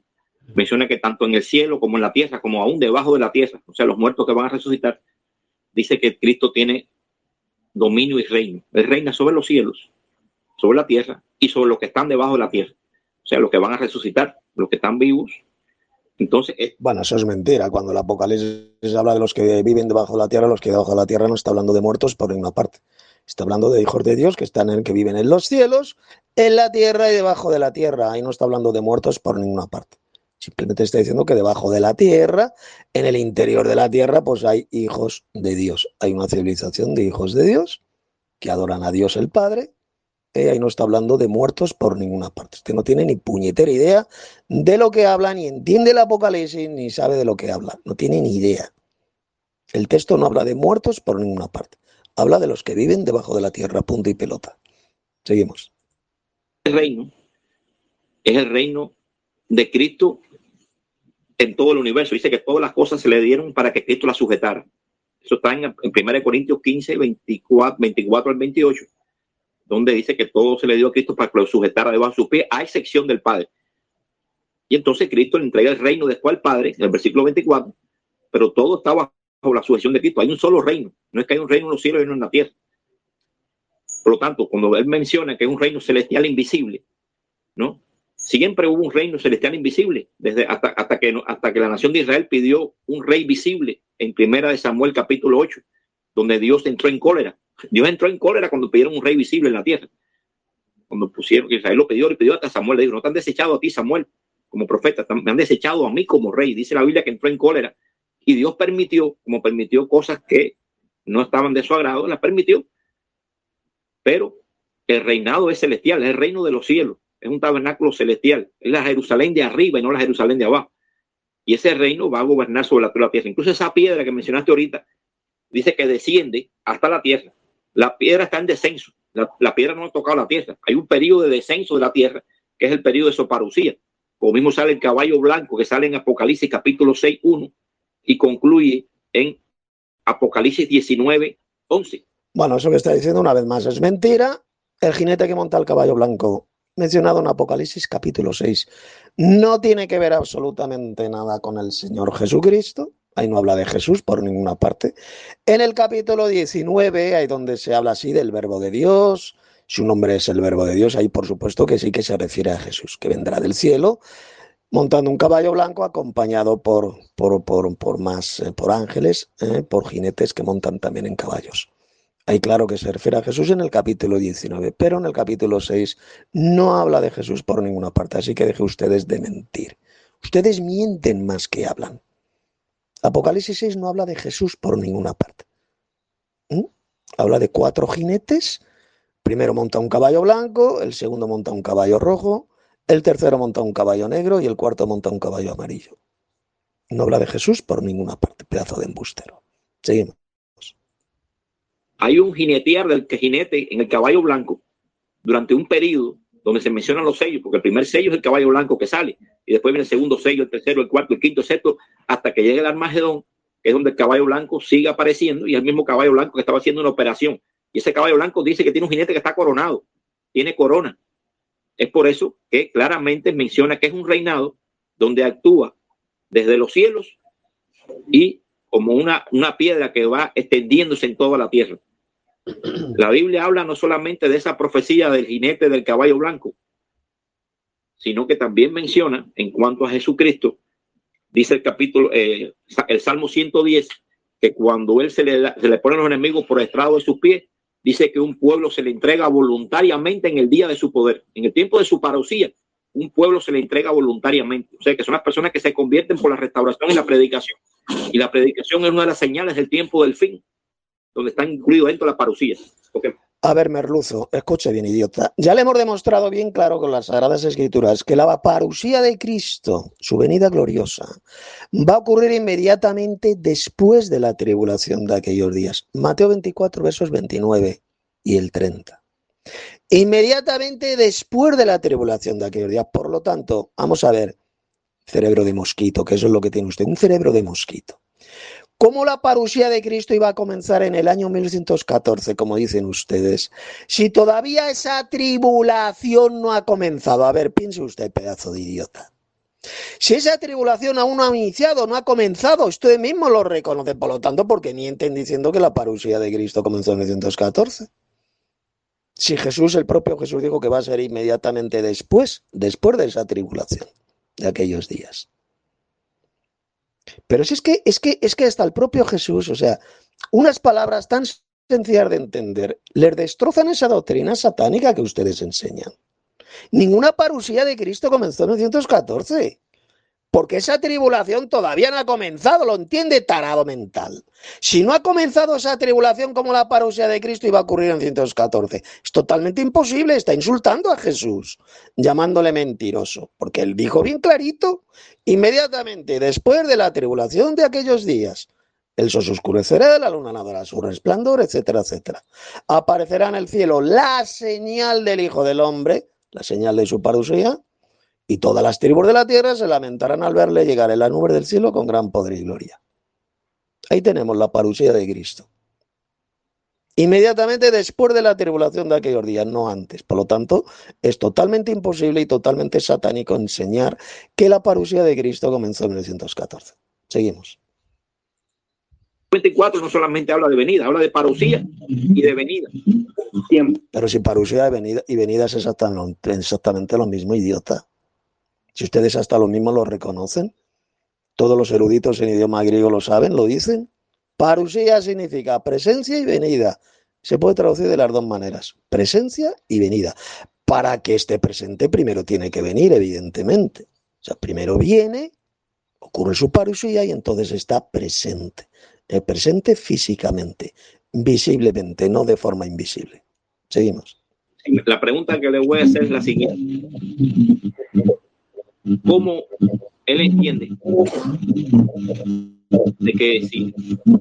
menciona que tanto en el cielo como en la tierra, como aún debajo de la tierra, o sea, los muertos que van a resucitar, dice que Cristo tiene dominio y reino. Él reina sobre los cielos, sobre la tierra y sobre los que están debajo de la tierra. O sea, los que van a resucitar, los que están vivos. Entonces, es... Bueno, eso es mentira. Cuando el Apocalipsis habla de los que viven debajo de la tierra, los que debajo de la tierra no está hablando de muertos por ninguna parte. Está hablando de hijos de Dios que están en, que viven en los cielos, en la tierra y debajo de la tierra. Ahí no está hablando de muertos por ninguna parte. Simplemente está diciendo que debajo de la tierra, en el interior de la tierra, pues hay hijos de Dios. Hay una civilización de hijos de Dios que adoran a Dios el Padre. Eh, ahí no está hablando de muertos por ninguna parte. Usted no tiene ni puñetera idea de lo que habla, ni entiende el Apocalipsis, ni sabe de lo que habla. No tiene ni idea. El texto no habla de muertos por ninguna parte. Habla de los que viven debajo de la tierra, punto y pelota. Seguimos. El reino es el reino de Cristo en todo el universo. Dice que todas las cosas se le dieron para que Cristo las sujetara. Eso está en, en primera Corintios quince, veinticuatro, veinticuatro al veintiocho, donde dice que todo se le dio a Cristo para que lo sujetara debajo de sus pies, a excepción del Padre. Y entonces Cristo le entrega el reino después al Padre, en el versículo veinticuatro, pero todo está bajo la sujeción de Cristo. Hay un solo reino. No es que hay un reino en los cielos y uno en la tierra. Por lo tanto, cuando él menciona que es un reino celestial invisible, ¿no? Siempre hubo un reino celestial invisible, desde hasta, hasta, que, hasta que la nación de Israel pidió un rey visible en primera de Samuel capítulo ocho, donde Dios entró en cólera. Dios entró en cólera cuando pidieron un rey visible en la tierra. Cuando pusieron, que Israel lo pidió, le pidió hasta Samuel, le dijo, no te han desechado a ti, Samuel, como profeta, me han desechado a mí como rey. Dice la Biblia que entró en cólera. Y Dios permitió, como permitió cosas que no estaban de su agrado, las permitió. Pero el reinado es celestial, es el reino de los cielos. Es un tabernáculo celestial. Es la Jerusalén de arriba y no la Jerusalén de abajo. Y ese reino va a gobernar sobre la tierra. Incluso esa piedra que mencionaste ahorita, dice que desciende hasta la tierra. La piedra está en descenso. La, la piedra no ha tocado la tierra. Hay un periodo de descenso de la tierra, que es el periodo de soparucía. Como mismo sale el caballo blanco, que sale en Apocalipsis capítulo seis, uno, y concluye en Apocalipsis diecinueve, once. Bueno, eso que está diciendo una vez más es mentira. El jinete que monta el caballo blanco, mencionado en Apocalipsis capítulo seis, no tiene que ver absolutamente nada con el Señor Jesucristo. Ahí no habla de Jesús por ninguna parte. En el capítulo diecinueve, ahí donde se habla así del verbo de Dios, su nombre es el verbo de Dios, ahí por supuesto que sí que se refiere a Jesús, que vendrá del cielo montando un caballo blanco acompañado por, por, por, por más, eh, por ángeles, eh, por jinetes que montan también en caballos. Ahí claro que se refiere a Jesús en el capítulo diecinueve, pero en el capítulo seis no habla de Jesús por ninguna parte, así que deje ustedes de mentir. Ustedes mienten más que hablan. Apocalipsis seis no habla de Jesús por ninguna parte. ¿Mm? Habla de cuatro jinetes. Primero monta un caballo blanco, el segundo monta un caballo rojo, el tercero monta un caballo negro y el cuarto monta un caballo amarillo. No habla de Jesús por ninguna parte, pedazo de embustero. Seguimos. Hay un jinetear del que jinete en el caballo blanco durante un periodo donde se mencionan los sellos, porque el primer sello es el caballo blanco que sale, y después viene el segundo sello, el tercero, el cuarto, el quinto, el sexto, hasta que llegue el Armagedón, que es donde el caballo blanco sigue apareciendo, y es el mismo caballo blanco que estaba haciendo una operación. Y ese caballo blanco dice que tiene un jinete que está coronado, tiene corona. Es por eso que claramente menciona que es un reinado donde actúa desde los cielos y como una, una piedra que va extendiéndose en toda la tierra. La Biblia habla no solamente de esa profecía del jinete del caballo blanco, sino que también menciona en cuanto a Jesucristo, dice el capítulo, eh, el Salmo ciento diez, que cuando él se le, se le ponen los enemigos por estrado de sus pies, dice que un pueblo se le entrega voluntariamente en el día de su poder. En el tiempo de su parucía, un pueblo se le entrega voluntariamente. O sea, que son las personas que se convierten por la restauración y la predicación. Y la predicación es una de las señales del tiempo del fin, donde están incluidos dentro de la parucía. Okay. A ver, merluzo, escuche bien, idiota. Ya le hemos demostrado bien claro con las Sagradas Escrituras que la parusía de Cristo, su venida gloriosa, va a ocurrir inmediatamente después de la tribulación de aquellos días. Mateo veinticuatro, versos veintinueve y el treinta. Inmediatamente después de la tribulación de aquellos días. Por lo tanto, vamos a ver, cerebro de mosquito, que eso es lo que tiene usted, un cerebro de mosquito. ¿Cómo la parusía de Cristo iba a comenzar en el año mil novecientos catorce, como dicen ustedes, si todavía esa tribulación no ha comenzado? A ver, piense usted, pedazo de idiota. Si esa tribulación aún no ha iniciado, no ha comenzado, ustedes mismos lo reconocen, por lo tanto, porque mienten diciendo que la parusía de Cristo comenzó en mil novecientos catorce. Si Jesús, el propio Jesús dijo que va a ser inmediatamente después, después de esa tribulación, de aquellos días. Pero si es que, es que, es que hasta el propio Jesús, o sea, unas palabras tan sencillas de entender, les destrozan esa doctrina satánica que ustedes enseñan. Ninguna parusía de Cristo comenzó en mil novecientos catorce. Porque esa tribulación todavía no ha comenzado, lo entiende, tarado mental. Si no ha comenzado esa tribulación como la parusía de Cristo, iba a ocurrir en mil novecientos catorce. Es totalmente imposible, está insultando a Jesús, llamándole mentiroso, porque él dijo bien clarito, inmediatamente después de la tribulación de aquellos días, el sol se oscurecerá, la luna no dará su resplandor, etcétera, etcétera. Aparecerá en el cielo la señal del Hijo del Hombre, la señal de su parusía, y todas las tribus de la tierra se lamentarán al verle llegar en la nube del cielo con gran poder y gloria. Ahí tenemos la parusía de Cristo. Inmediatamente después de la tribulación de aquellos días, no antes. Por lo tanto, es totalmente imposible y totalmente satánico enseñar que la parusía de Cristo comenzó en mil novecientos catorce. Seguimos. veinticuatro no solamente habla de venida, habla de parusía y de venida. Pero si parusía y venida, y venida es exactamente, exactamente lo mismo, idiota. Si ustedes hasta lo mismo lo reconocen, todos los eruditos en idioma griego lo saben, lo dicen. Parusía significa presencia y venida. Se puede traducir de las dos maneras, presencia y venida. Para que esté presente primero tiene que venir, evidentemente. O sea, primero viene, ocurre su parusía y entonces está presente. El presente físicamente, visiblemente, no de forma invisible. Seguimos. La pregunta que le voy a hacer es la siguiente. ¿Cómo él entiende de que sí,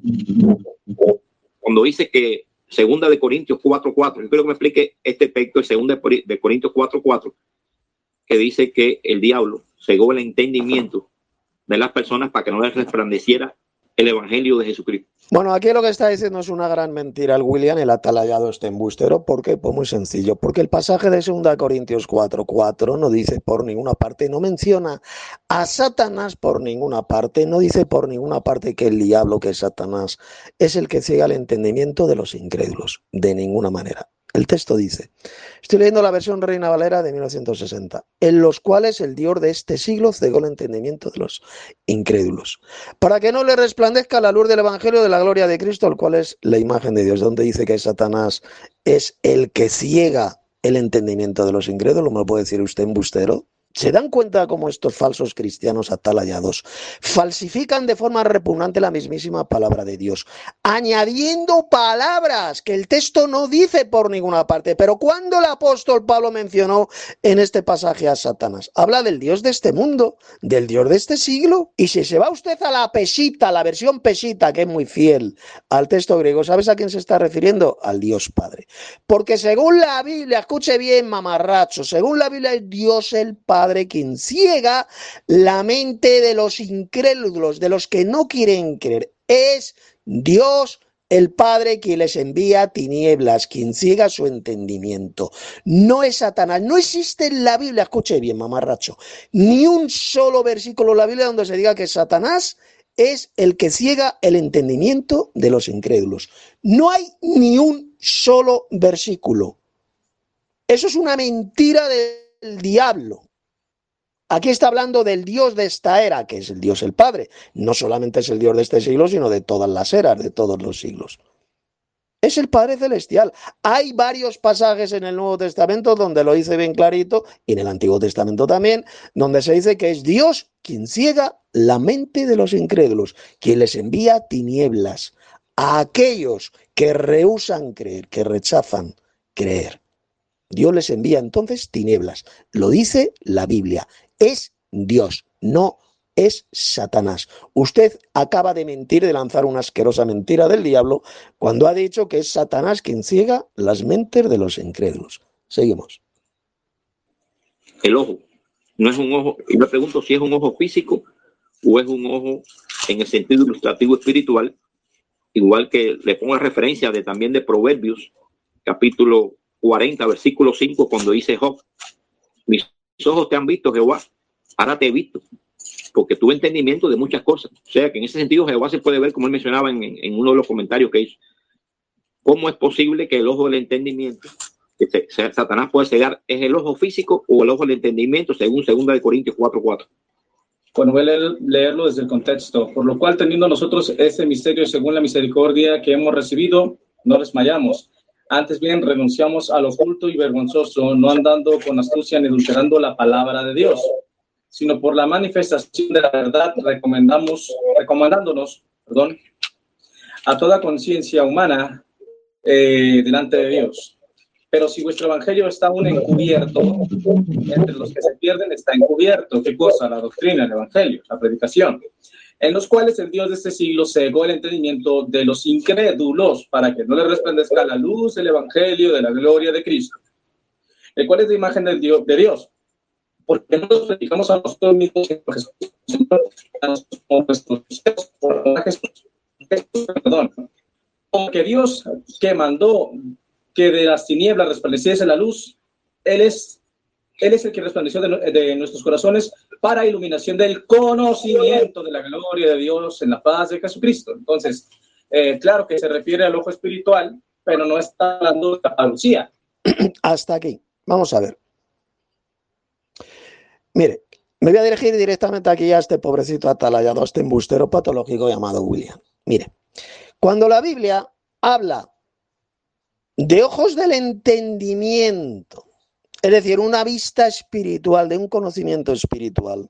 cuando dice que segunda de Corintios cuatro cuatro, yo quiero que me explique este texto de segunda de Corintios cuatro cuatro, que dice que el diablo cegó el entendimiento de las personas para que no les resplandeciera el evangelio de Jesucristo? Bueno, aquí lo que está diciendo es una gran mentira el William, el atalayado este embustero. ¿Por qué? Pues muy sencillo, porque el pasaje de segunda Corintios cuatro cuatro no dice por ninguna parte, no menciona a Satanás por ninguna parte, no dice por ninguna parte que el diablo, que es Satanás, es el que ciega el entendimiento de los incrédulos, de ninguna manera. El texto dice, estoy leyendo la versión Reina Valera de mil novecientos sesenta, en los cuales el Dios de este siglo cegó el entendimiento de los incrédulos, para que no le resplandezca la luz del Evangelio de la gloria de Cristo, el cual es la imagen de Dios. Donde dice que Satanás es el que ciega el entendimiento de los incrédulos, ¿me lo puede decir usted, embustero? ¿Se dan cuenta cómo estos falsos cristianos atalayados falsifican de forma repugnante la mismísima palabra de Dios, añadiendo palabras que el texto no dice por ninguna parte? Pero cuando el apóstol Pablo mencionó en este pasaje a Satanás, habla del Dios de este mundo, del Dios de este siglo. Y si se va usted a la pesita, la versión pesita, que es muy fiel al texto griego, ¿sabes a quién se está refiriendo? Al Dios Padre. Porque según la Biblia, escuche bien, mamarracho, según la Biblia es Dios el Padre quien ciega la mente de los incrédulos, de los que no quieren creer. Es Dios el Padre quien les envía tinieblas, quien ciega su entendimiento. No es Satanás. No existe en la Biblia, escuche bien, mamarracho, ni un solo versículo en la Biblia donde se diga que Satanás es el que ciega el entendimiento de los incrédulos. No hay ni un solo versículo. Eso es una mentira del diablo. Aquí está hablando del Dios de esta era, que es el Dios el Padre. No solamente es el Dios de este siglo, sino de todas las eras, de todos los siglos. Es el Padre Celestial. Hay varios pasajes en el Nuevo Testamento donde lo dice bien clarito, y en el Antiguo Testamento también, donde se dice que es Dios quien ciega la mente de los incrédulos, quien les envía tinieblas a aquellos que rehúsan creer, que rechazan creer. Dios les envía entonces tinieblas. Lo dice la Biblia. Es Dios, no es Satanás. Usted acaba de mentir, de lanzar una asquerosa mentira del diablo, cuando ha dicho que es Satanás quien ciega las mentes de los incrédulos. Seguimos. El ojo no es un ojo, y me pregunto si es un ojo físico o es un ojo en el sentido ilustrativo espiritual, igual que le pongo referencia de, también de Proverbios, capítulo cuarenta, versículo cinco, cuando dice Job, mis ojos te han visto, Jehová, ahora te he visto, porque tuve entendimiento de muchas cosas. O sea que en ese sentido Jehová se puede ver, como él mencionaba en, en uno de los comentarios que hizo, cómo es posible que el ojo del entendimiento, que se, se, Satanás puede cegar, es el ojo físico o el ojo del entendimiento, según segunda de Corintios cuatro cuatro. Bueno, voy a leer, leerlo desde el contexto. Por lo cual, teniendo nosotros ese misterio según la misericordia que hemos recibido, no desmayamos. Antes bien, renunciamos al oculto y vergonzoso, no andando con astucia ni adulterando la palabra de Dios, sino por la manifestación de la verdad, recomendamos, recomendándonos, perdón, a toda conciencia humana eh, delante de Dios. Pero si vuestro evangelio está aún encubierto, entre los que se pierden está encubierto. ¿Qué cosa? La doctrina, el evangelio, la predicación, en los cuales el Dios de este siglo cegó el entendimiento de los incrédulos para que no les resplandezca la luz del evangelio de la gloria de Cristo, el cual es la imagen del Dios, de Dios. Porque no nos predicamos a nosotros mismos, como nuestros perdón, como que Dios que mandó que de las tinieblas resplandeciese la luz, Él es, Él es el que resplandeció de, de nuestros corazones para iluminación del conocimiento de la gloria de Dios en la paz de Jesucristo. Entonces, eh, claro que se refiere al ojo espiritual, pero no está hablando de la parucía. Hasta aquí. Vamos a ver. Mire, me voy a dirigir directamente aquí a este pobrecito atalayado, a este embustero patológico llamado William. Mire, cuando la Biblia habla de ojos del entendimiento, es decir, una vista espiritual, de un conocimiento espiritual,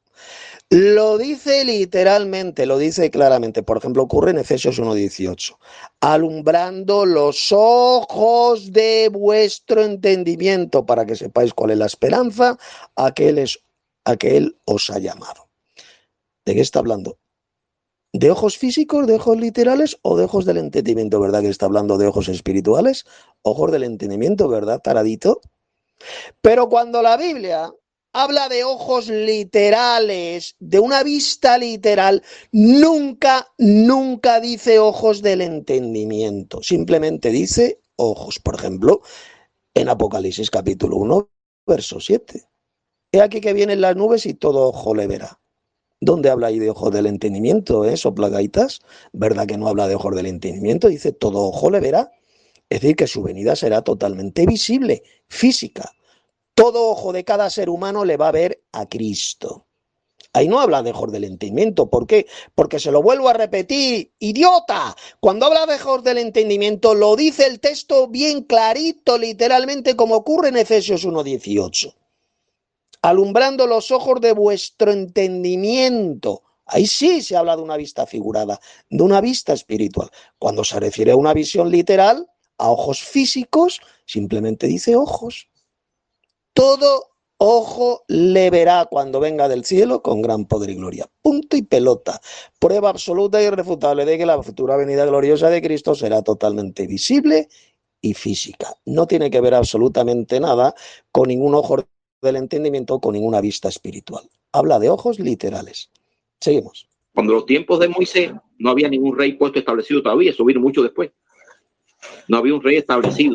lo dice literalmente, lo dice claramente. Por ejemplo, ocurre en Efesios uno dieciocho, alumbrando los ojos de vuestro entendimiento para que sepáis cuál es la esperanza a que Él, es, a que Él os ha llamado. ¿De qué está hablando? ¿De ojos físicos, de ojos literales o de ojos del entendimiento? ¿Verdad que está hablando de ojos espirituales? Ojos del entendimiento, ¿verdad, taradito? Pero cuando la Biblia habla de ojos literales, de una vista literal, nunca, nunca dice ojos del entendimiento. Simplemente dice ojos. Por ejemplo, en Apocalipsis capítulo uno, verso siete. He aquí que vienen las nubes y todo ojo le verá. ¿Dónde habla ahí de ojos del entendimiento, eh, soplagaitas? ¿Verdad que no habla de ojos del entendimiento? Dice, todo ojo le verá. Es decir, que su venida será totalmente visible, física. Todo ojo de cada ser humano le va a ver a Cristo. Ahí no habla de ojos del entendimiento. ¿Por qué? Porque se lo vuelvo a repetir, idiota. Cuando habla de ojos del entendimiento, lo dice el texto bien clarito, literalmente, como ocurre en Efesios uno dieciocho. Alumbrando los ojos de vuestro entendimiento. Ahí sí se habla de una vista figurada, de una vista espiritual. Cuando se refiere a una visión literal, a ojos físicos, simplemente dice ojos. Todo ojo le verá cuando venga del cielo con gran poder y gloria. Punto y pelota. Prueba absoluta e irrefutable de que la futura venida gloriosa de Cristo será totalmente visible y física. No tiene que ver absolutamente nada con ningún ojo del entendimiento, con ninguna vista espiritual. Habla de ojos literales. Seguimos. Cuando los tiempos de Moisés no había ningún rey puesto establecido todavía, eso vino mucho después. No había un rey establecido.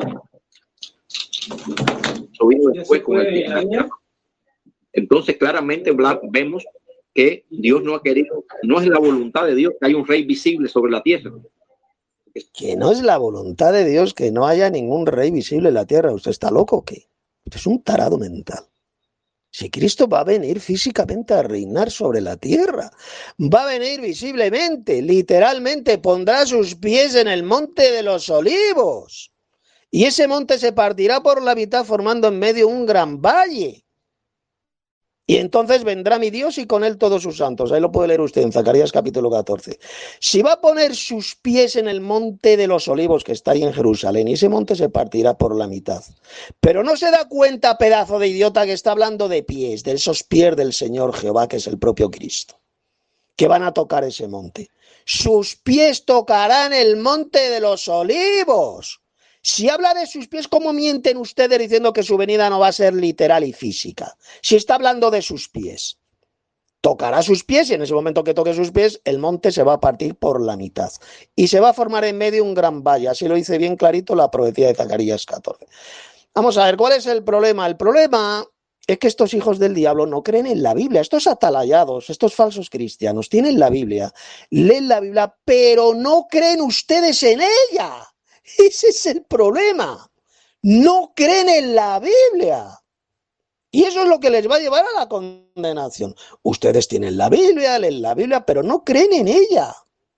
Eso vino después con el tiempo. Entonces claramente vemos que Dios no ha querido, no es la voluntad de Dios que haya un rey visible sobre la tierra. Que no es la voluntad de Dios que no haya ningún rey visible en la tierra. ¿Usted está loco o qué? Usted es un tarado mental. Si Cristo va a venir físicamente a reinar sobre la tierra, va a venir visiblemente, literalmente, pondrá sus pies en el monte de los olivos. Y ese monte se partirá por la mitad formando en medio un gran valle. Y entonces vendrá mi Dios y con él todos sus santos. Ahí lo puede leer usted en Zacarías capítulo catorce. Si va a poner sus pies en el monte de los olivos que está ahí en Jerusalén, y ese monte se partirá por la mitad. Pero no se da cuenta, pedazo de idiota, que está hablando de pies, de esos pies del Señor Jehová, que es el propio Cristo, que van a tocar ese monte. Sus pies tocarán el monte de los olivos. Si habla de sus pies, ¿cómo mienten ustedes diciendo que su venida no va a ser literal y física? Si está hablando de sus pies, tocará sus pies y en ese momento que toque sus pies, el monte se va a partir por la mitad y se va a formar en medio un gran valle. Así lo dice bien clarito la profecía de Zacarías catorce. Vamos a ver, ¿cuál es el problema? El problema es que estos hijos del diablo no creen en la Biblia. Estos atalayados, estos falsos cristianos, tienen la Biblia, leen la Biblia, pero no creen ustedes en ella. Ese es el problema. No creen en la Biblia. Y eso es lo que les va a llevar a la condenación. Ustedes tienen la Biblia, leen la Biblia, pero no creen en ella.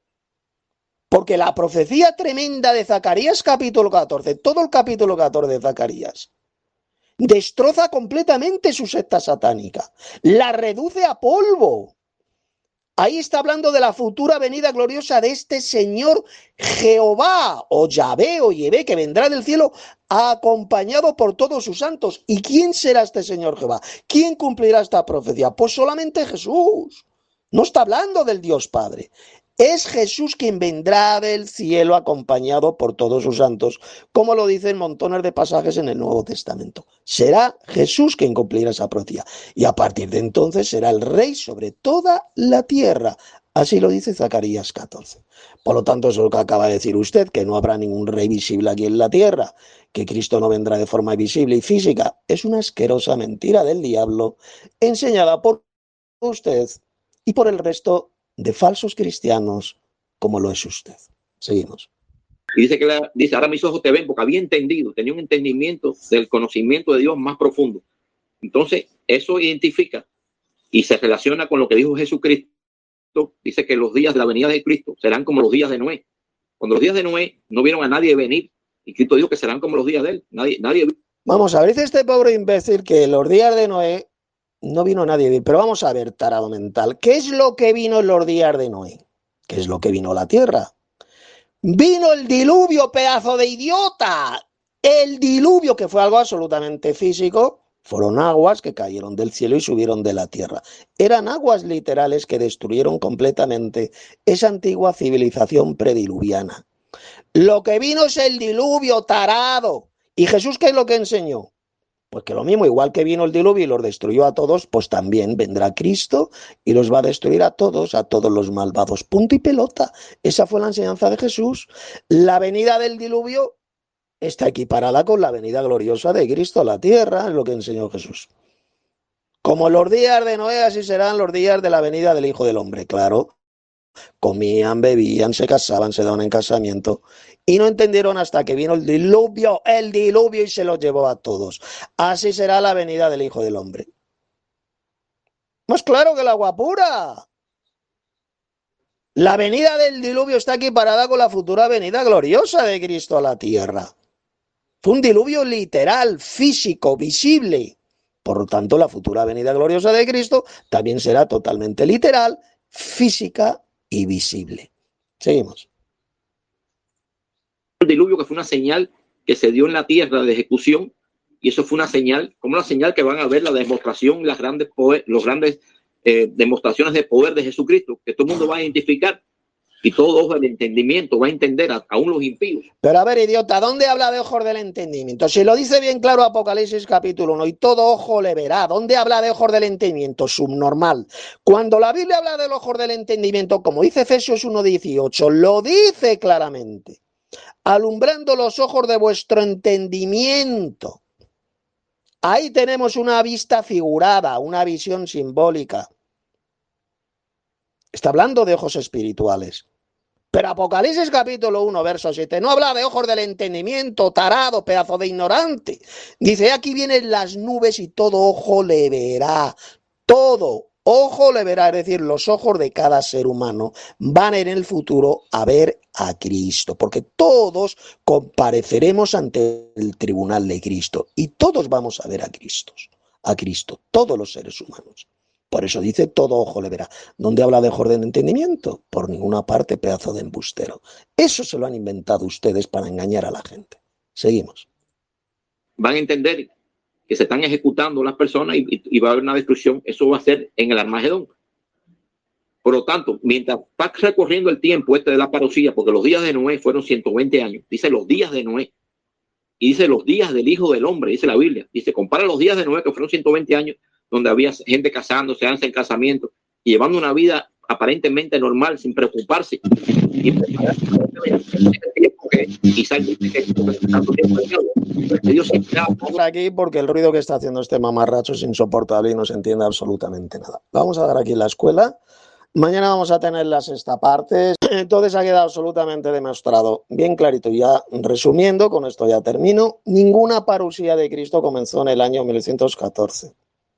Porque la profecía tremenda de Zacarías capítulo catorce, todo el capítulo catorce de Zacarías, destroza completamente su secta satánica, la reduce a polvo. Ahí está hablando de la futura venida gloriosa de este Señor Jehová, o Yahvé, o Yahvé, que vendrá del cielo acompañado por todos sus santos. ¿Y quién será este Señor Jehová? ¿Quién cumplirá esta profecía? Pues solamente Jesús. No está hablando del Dios Padre. Es Jesús quien vendrá del cielo acompañado por todos sus santos, como lo dicen montones de pasajes en el Nuevo Testamento. Será Jesús quien cumplirá esa profecía, y a partir de entonces será el rey sobre toda la tierra. Así lo dice Zacarías catorce. Por lo tanto, eso es lo que acaba de decir usted, que no habrá ningún rey visible aquí en la tierra, que Cristo no vendrá de forma visible y física. Es una asquerosa mentira del diablo, enseñada por usted y por el resto de falsos cristianos, como lo es usted. Seguimos. Y dice que la, dice, ahora mis ojos te ven, porque había entendido, tenía un entendimiento del conocimiento de Dios más profundo. Entonces, eso identifica y se relaciona con lo que dijo Jesucristo. Dice que los días de la venida de Cristo serán como los días de Noé. Cuando los días de Noé no vieron a nadie venir, y Cristo dijo que serán como los días de él. Nadie, nadie... Vamos a ver, dice este pobre imbécil que los días de Noé no vino nadie, pero vamos a ver, tarado mental, ¿qué es lo que vino en los días de Noé? ¿Qué es lo que vino la tierra? Vino el diluvio, pedazo de idiota. El diluvio, que fue algo absolutamente físico, fueron aguas que cayeron del cielo y subieron de la tierra. Eran aguas literales que destruyeron completamente esa antigua civilización prediluviana. Lo que vino es el diluvio, tarado. ¿Y Jesús qué es lo que enseñó? Pues que lo mismo, igual que vino el diluvio y los destruyó a todos, pues también vendrá Cristo y los va a destruir a todos, a todos los malvados. Punto y pelota. Esa fue la enseñanza de Jesús. La venida del diluvio está equiparada con la venida gloriosa de Cristo a la tierra, es lo que enseñó Jesús. Como los días de Noé, así serán los días de la venida del Hijo del Hombre. Claro, comían, bebían, se casaban, se daban en casamiento. Y no entendieron hasta que vino el diluvio, el diluvio, y se los llevó a todos. Así será la venida del Hijo del Hombre. Más claro que el agua pura. La venida del diluvio está equiparada con la futura venida gloriosa de Cristo a la tierra. Fue un diluvio literal, físico, visible. Por lo tanto, la futura venida gloriosa de Cristo también será totalmente literal, física y visible. Seguimos. El diluvio, que fue una señal que se dio en la tierra de ejecución, y eso fue una señal, como una señal que van a ver la demostración, las grandes poder, los grandes eh, demostraciones de poder de Jesucristo, que todo el mundo va a identificar y todo ojo del entendimiento va a entender, a, aún los impíos. Pero a ver, idiota, ¿dónde habla de ojos del entendimiento? Si lo dice bien claro Apocalipsis capítulo uno, y todo ojo le verá. ¿Dónde habla de ojos del entendimiento? Subnormal. Cuando la Biblia habla de los ojos del entendimiento, como dice Efesios uno dieciocho, lo dice claramente. Alumbrando los ojos de vuestro entendimiento. Ahí tenemos una vista figurada, una visión simbólica. Está hablando de ojos espirituales. Pero Apocalipsis capítulo uno, verso siete, no habla de ojos del entendimiento, tarado, pedazo de ignorante. Dice, aquí vienen las nubes y todo ojo le verá. Todo ojo le verá, es decir, los ojos de cada ser humano van en el futuro a ver a Cristo, porque todos compareceremos ante el tribunal de Cristo y todos vamos a ver a Cristo, a Cristo, todos los seres humanos. Por eso dice, todo ojo le verá. ¿Dónde habla de ojos de entendimiento? Por ninguna parte, pedazo de embustero. Eso se lo han inventado ustedes para engañar a la gente. Seguimos. Van a entender que se están ejecutando las personas y, y, y va a haber una destrucción. Eso va a ser en el Armagedón. Por lo tanto, mientras está recorriendo el tiempo este de la parucía, porque los días de Noé fueron ciento veinte años, dice los días de Noé, y dice los días del Hijo del Hombre, dice la Biblia. Dice, compara los días de Noé, que fueron ciento veinte años, donde había gente casándose, dándose en casamiento, y llevando una vida aparentemente normal, sin preocuparse. Y prepararse para este tiempo. porque quizás dice que tanto tiempo Dios siempre Vamos aquí porque el ruido que está haciendo este mamarracho es insoportable y no se entiende absolutamente nada. Vamos a dar aquí la escuela. Mañana vamos a tener la sexta parte. Entonces ha quedado absolutamente demostrado, bien clarito. Ya resumiendo, con esto ya termino. Ninguna parusía de Cristo comenzó en el año mil novecientos catorce.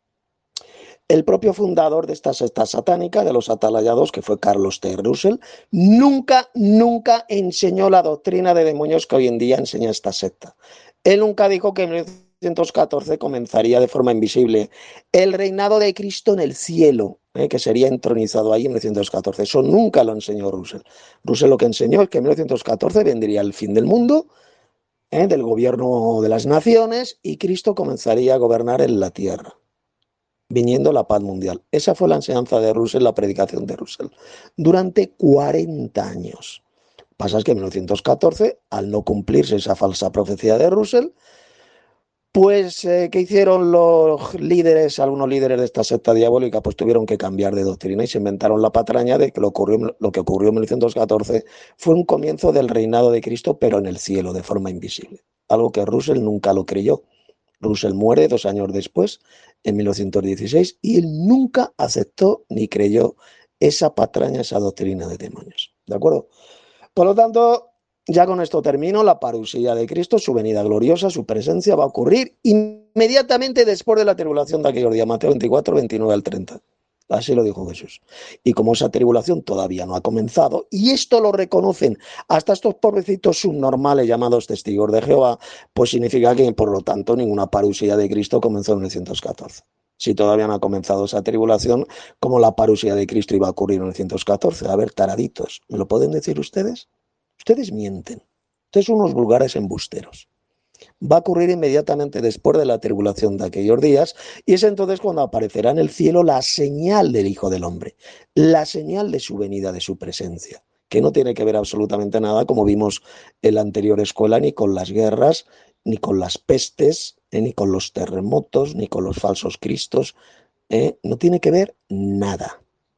El propio fundador de esta secta satánica, de los atalayados, que fue Carlos T. Russell, nunca, nunca enseñó la doctrina de demonios que hoy en día enseña esta secta. Él nunca dijo que en mil novecientos catorce comenzaría de forma invisible el reinado de Cristo en el cielo, eh, que sería entronizado ahí en mil novecientos catorce. Eso nunca lo enseñó Russell. Russell lo que enseñó es que en mil novecientos catorce vendría el fin del mundo, eh, del gobierno de las naciones, y Cristo comenzaría a gobernar en la tierra, viniendo la paz mundial. Esa fue la enseñanza de Russell, la predicación de Russell, durante cuarenta años. Pasa es que en mil novecientos catorce, al no cumplirse esa falsa profecía de Russell, pues, eh, ¿qué hicieron los líderes, algunos líderes de esta secta diabólica? Pues tuvieron que cambiar de doctrina y se inventaron la patraña de que lo, ocurrió, lo que ocurrió en mil novecientos catorce fue un comienzo del reinado de Cristo, pero en el cielo, de forma invisible. Algo que Russell nunca lo creyó. Russell muere dos años después, en mil novecientos dieciséis, y él nunca aceptó ni creyó esa patraña, esa doctrina de demonios. ¿De acuerdo? Por lo tanto, ya con esto termino. La parusía de Cristo, su venida gloriosa, su presencia va a ocurrir inmediatamente después de la tribulación de aquellos días. Mateo veinticuatro, veintinueve al treinta. Así lo dijo Jesús. Y como esa tribulación todavía no ha comenzado, y esto lo reconocen hasta estos pobrecitos subnormales llamados testigos de Jehová, pues significa que, por lo tanto, ninguna parusía de Cristo comenzó en mil novecientos catorce. Si todavía no ha comenzado esa tribulación, ¿cómo la parusía de Cristo iba a ocurrir en mil novecientos catorce? A ver, taraditos, ¿me lo pueden decir ustedes? Ustedes mienten. Ustedes son unos vulgares embusteros. Va a ocurrir inmediatamente después de la tribulación de aquellos días, y es entonces cuando aparecerá en el cielo la señal del Hijo del Hombre, la señal de su venida, de su presencia, que no tiene que ver absolutamente nada, como vimos en la anterior escuela, ni con las guerras, ni con las pestes, eh, ni con los terremotos, ni con los falsos cristos, eh, no tiene que ver nada.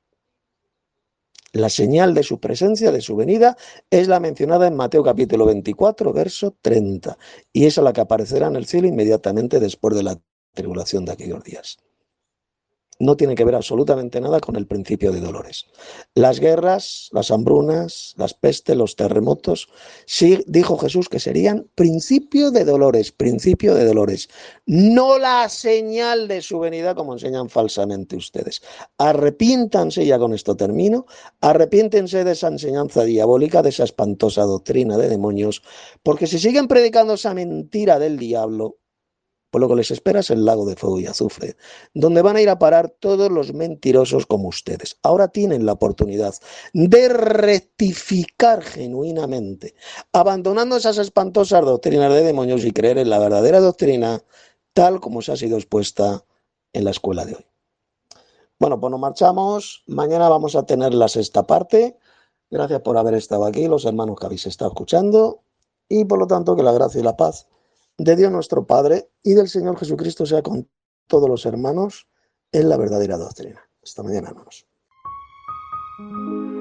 La señal de su presencia, de su venida, es la mencionada en Mateo capítulo veinticuatro, verso treinta, y es la que aparecerá en el cielo inmediatamente después de la tribulación de aquellos días. No tiene que ver absolutamente nada con el principio de dolores. Las guerras, las hambrunas, las pestes, los terremotos, sí dijo Jesús que serían principio de dolores, principio de dolores, no la señal de su venida como enseñan falsamente ustedes. Arrepiéntanse, ya con esto termino, arrepiéntense de esa enseñanza diabólica, de esa espantosa doctrina de demonios, porque si siguen predicando esa mentira del diablo, pues lo que les espera es el lago de fuego y azufre, donde van a ir a parar todos los mentirosos como ustedes. Ahora tienen la oportunidad de rectificar genuinamente, abandonando esas espantosas doctrinas de demonios y creer en la verdadera doctrina, tal como se ha sido expuesta en la escuela de hoy. Bueno, pues nos marchamos. Mañana vamos a tener la sexta parte. Gracias por haber estado aquí, los hermanos que habéis estado escuchando, y por lo tanto que la gracia y la paz de Dios nuestro Padre y del Señor Jesucristo sea con todos los hermanos en la verdadera doctrina. Hasta mañana, hermanos.